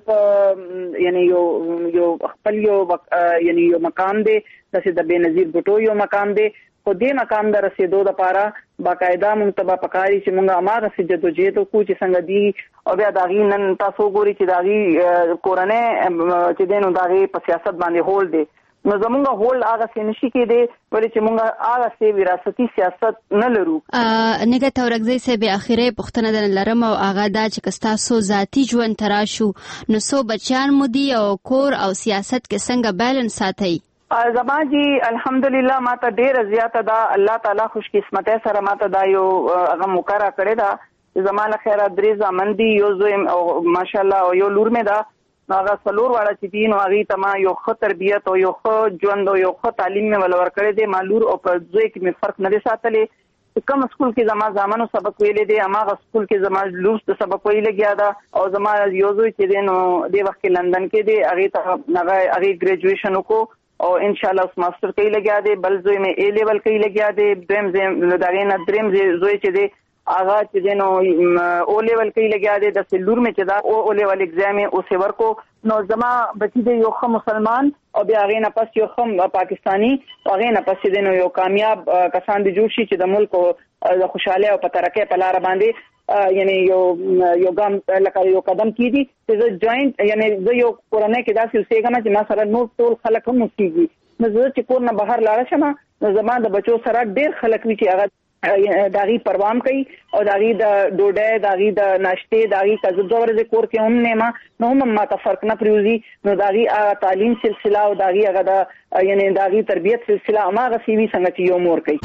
یعنی یو یو خپل یو یعنی یو مقام دی چې د بنظیر بوټو یو مقام دی خو دې مقام در رسیدو د پاره باقاعده منتبه پکاري چې موږ اماغه سجدوجیت کو چې څنګه دی او بیا داغي نن تاسو ګوري چې داغي کورنه چې دینو داغي په سیاست باندې هول دی نو زمونږ هولډ هغه څه نشي کېدی ولې چې مونږ هغه څه وراثتي سیاست نه لرو. نګه تورکزی صاحب اخیری پوښتنه در لرم او هغه دا چې کستاسو ذاتی ژوند تراشو نو سو بچیان مو دي او کور او سیاست کې څنګه بیلنس ساتي؟ زما جی الحمدلله ماته ډیره زیاته دا الله تعالی خوش قسمته سره ماته دا یو هغه مقرره کړی دا زما له خیره درې زامن دي یو زوی او ماشاءالله او یو لور مې دا هغه څلور واړه چې دي نو هغې ته ما یو ښه تربیت او یو ښه ژوند او یو ښه تعلیم مې ول ورکړی دی. ما لور او په زوی کې مې فرق نه دی ساتلی. کوم سکول کې زما زامنو سبق ویلې دی هماغه سکول کې زما لور ته سبق ویل لګیا دا او زما یو زوی چې دی نو دې وخت کې لندن کې دی هغې ته هغه هغې ګریجویشن وکړو او انشاءالله اوس ماسټر کوي لګیا دی. بل زوی مې اے لیول کوي لګیا دی. دویم زوی د هغې نه درېیم زوی چې دی هغه چې دی نو او لیول کوي لګیا دی. داسې لور مې چې دا او لیول اگزام یې اوس یې ورکو نو زما بچی دی یو ښه مسلمان او بیا هغې نه پس یو ښه پاکستاني او هغې نه پس چې دی نو یو کامیاب کسان دي جوړ شي چې د ملک د خوشحالۍ او په ترقۍ په لاره باندې یعنی یو یو ګام لکه یو قدم کیدي چې زه جوائنټ یعنی زه یو کورنۍ کې داسې اوسېږم چې ما سره نور ټول خلک هم اوسېږي نو زه چې کور نه بهر لاړه شم نو زما د بچو سره ډېر خلک وي چې هغه د هغې پروام کوي او د هغې د ډوډۍ د هغې د ناشتې د هغې که زه دوه ورځې کور کې هم نه یم نو هم ماته فرق نه پرېوځي نو د هغې هغه تعلیم سلسله او د هغې هغه د یعنې د هغې تربیت سلسله هماغسې وي څنګه چې یو مور کوي.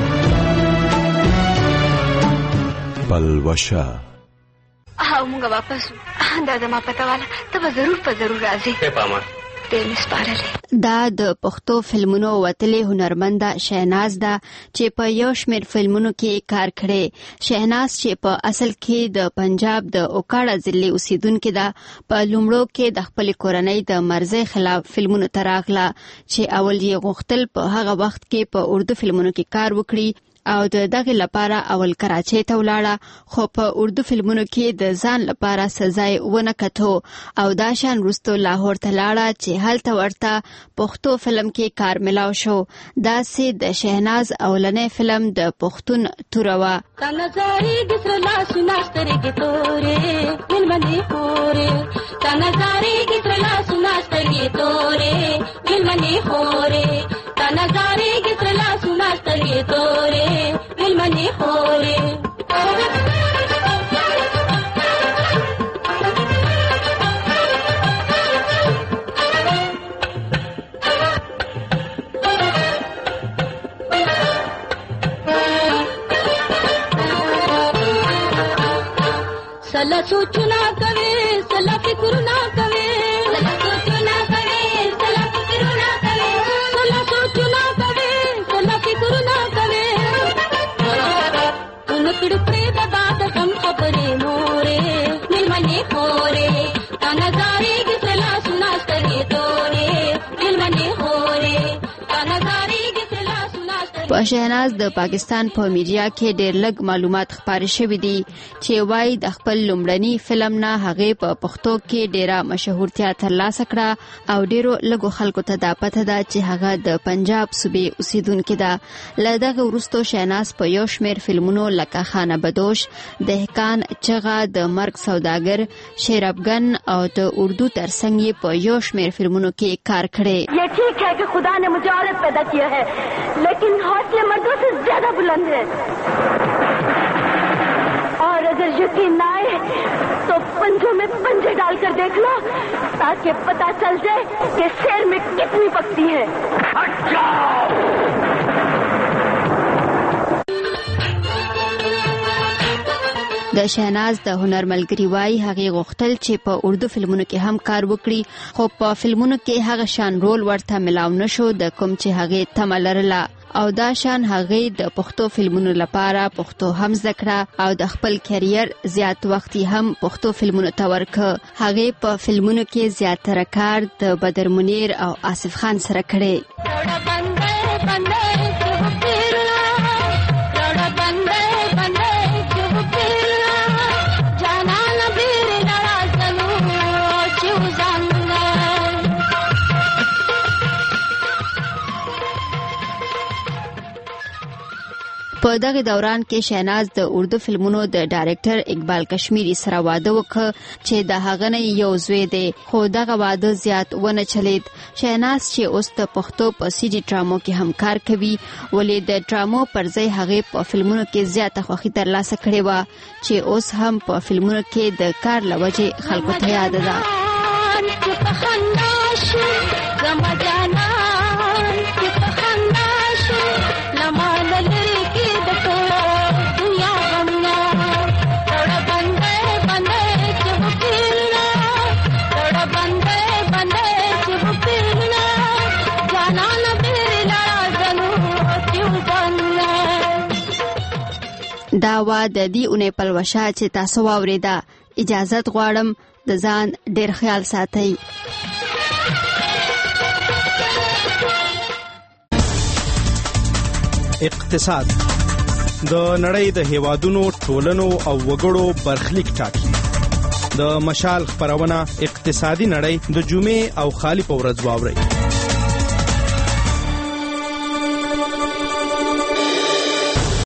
پلوشه او مونږ واپس دا زما پته واله ته به ضرور په ضرور راځې پاما دا د پښتو فلمونو وتلې هنرمنده شهناز ده چې په یو شمېر فلمونو کې کار کړی. شهناز چې په اصل کې د پنجاب د اوکاړه ضلع اوسیدونکې ده په لومړو کې د خپل کورنۍ د مرزۍ خلاف فلمونو ته راغله چې اول یې غوښتل په هغه وخت کې په اردو فلمونو کې کار وکړي او د دغه لپاره اول کراچۍ ته ولاړه خو په اردو فلمونو کې د ځان لپاره سزای ونه کتو او دا شان وروسته لاهور ته لاړه چې هلته ورته پښتو فلم کې کار ملاو شو. داسې د شهناز اولنی فلم د پښتون توره وه. ملمنی خوره सला सोचना कवे सला फिक्र ना कवे सला सोचना कवे सला फिक्र ना कवे सला सोचना कवे सला फिक्र ना कवे उनकड़ प्रेत बात कम खबरे मोरे मिलमने खोरे नजारे की सला सुना करे तोरे मिलमने खोरे नजारे की सला सुना په شهناز د پاکستان په میډیا کې ډېر لږ معلومات خپاره شوي دي چې وایي د خپل لومړني فلم نه هغې په پښتو کې ډېره مشهورتیا ترلاسه کړه او ډېرو لږو خلکو ته دا پته ده چې هغه د پنجاب صوبې اوسیدونکې ده. له دغه وروسته شهناز په یو شمېر فلمونو لکه خانه بدوش، دهقان، چغه، د مرګ سوداګر، شیر افغان او د اردو ترڅنګ یې په یو شمېر فلمونو کې کار کړی. یہ ٹھیک ہے کہ خدا نے مجھے عورت پیدا کیا ہے لیکن حوصلے مردوں سے زیادہ بلند ہے اور اگر یقین نہ آئے تو پنجوں میں پنجے ڈال کر دیکھ لو تاکہ پتہ چل جائے کہ شیر میں کتنی پکتی ہے. د شهناز د هنر ملګری وای هغه غوښتل چې په اردو فلمونو کې هم کار وکړي خو په فلمونو کې هغه شان رول ورته ملاو نشو د کوم چې هغه تمه لرله او دا شان هغه د پښتو فلمونو لپاره پښتو هم ذکر او د خپل کیریر زیات وخت هم پښتو فلمونو ته ورکړ. هغه په فلمونو کې زیاتره کار د بدر منیر او آصف خان سره کړی. په دغه دوران کې شهناز د اردو فلمونو د ډایرکټر اقبال کشمیری سره واده وکړ چې د هغه نه یو زوی دی، خو دغه واده زیات ونه چلید. شهناز چې اوس د پښتو په سی ډي ډرامو کې هم کار کوي، ولې د ډرامو پر ځای هغه په فلمونو کې زیاته خوښي ترلاسه کړې وه چې اوس هم په فلمونو کې د کار له وجې خلکو ته یاد ده. دا وا د دې اونۍ پلوشه چې تاسو واورېده. اجازت غواړم د ځان ډېر خیال ساتئ. اقتصاد د نړۍ د هیوادونو ټولنو او وګړو برخلیک ټاکي. د مشال خبرونه اقتصادي نړۍ د جمعې او خالی په ورځ واورئ.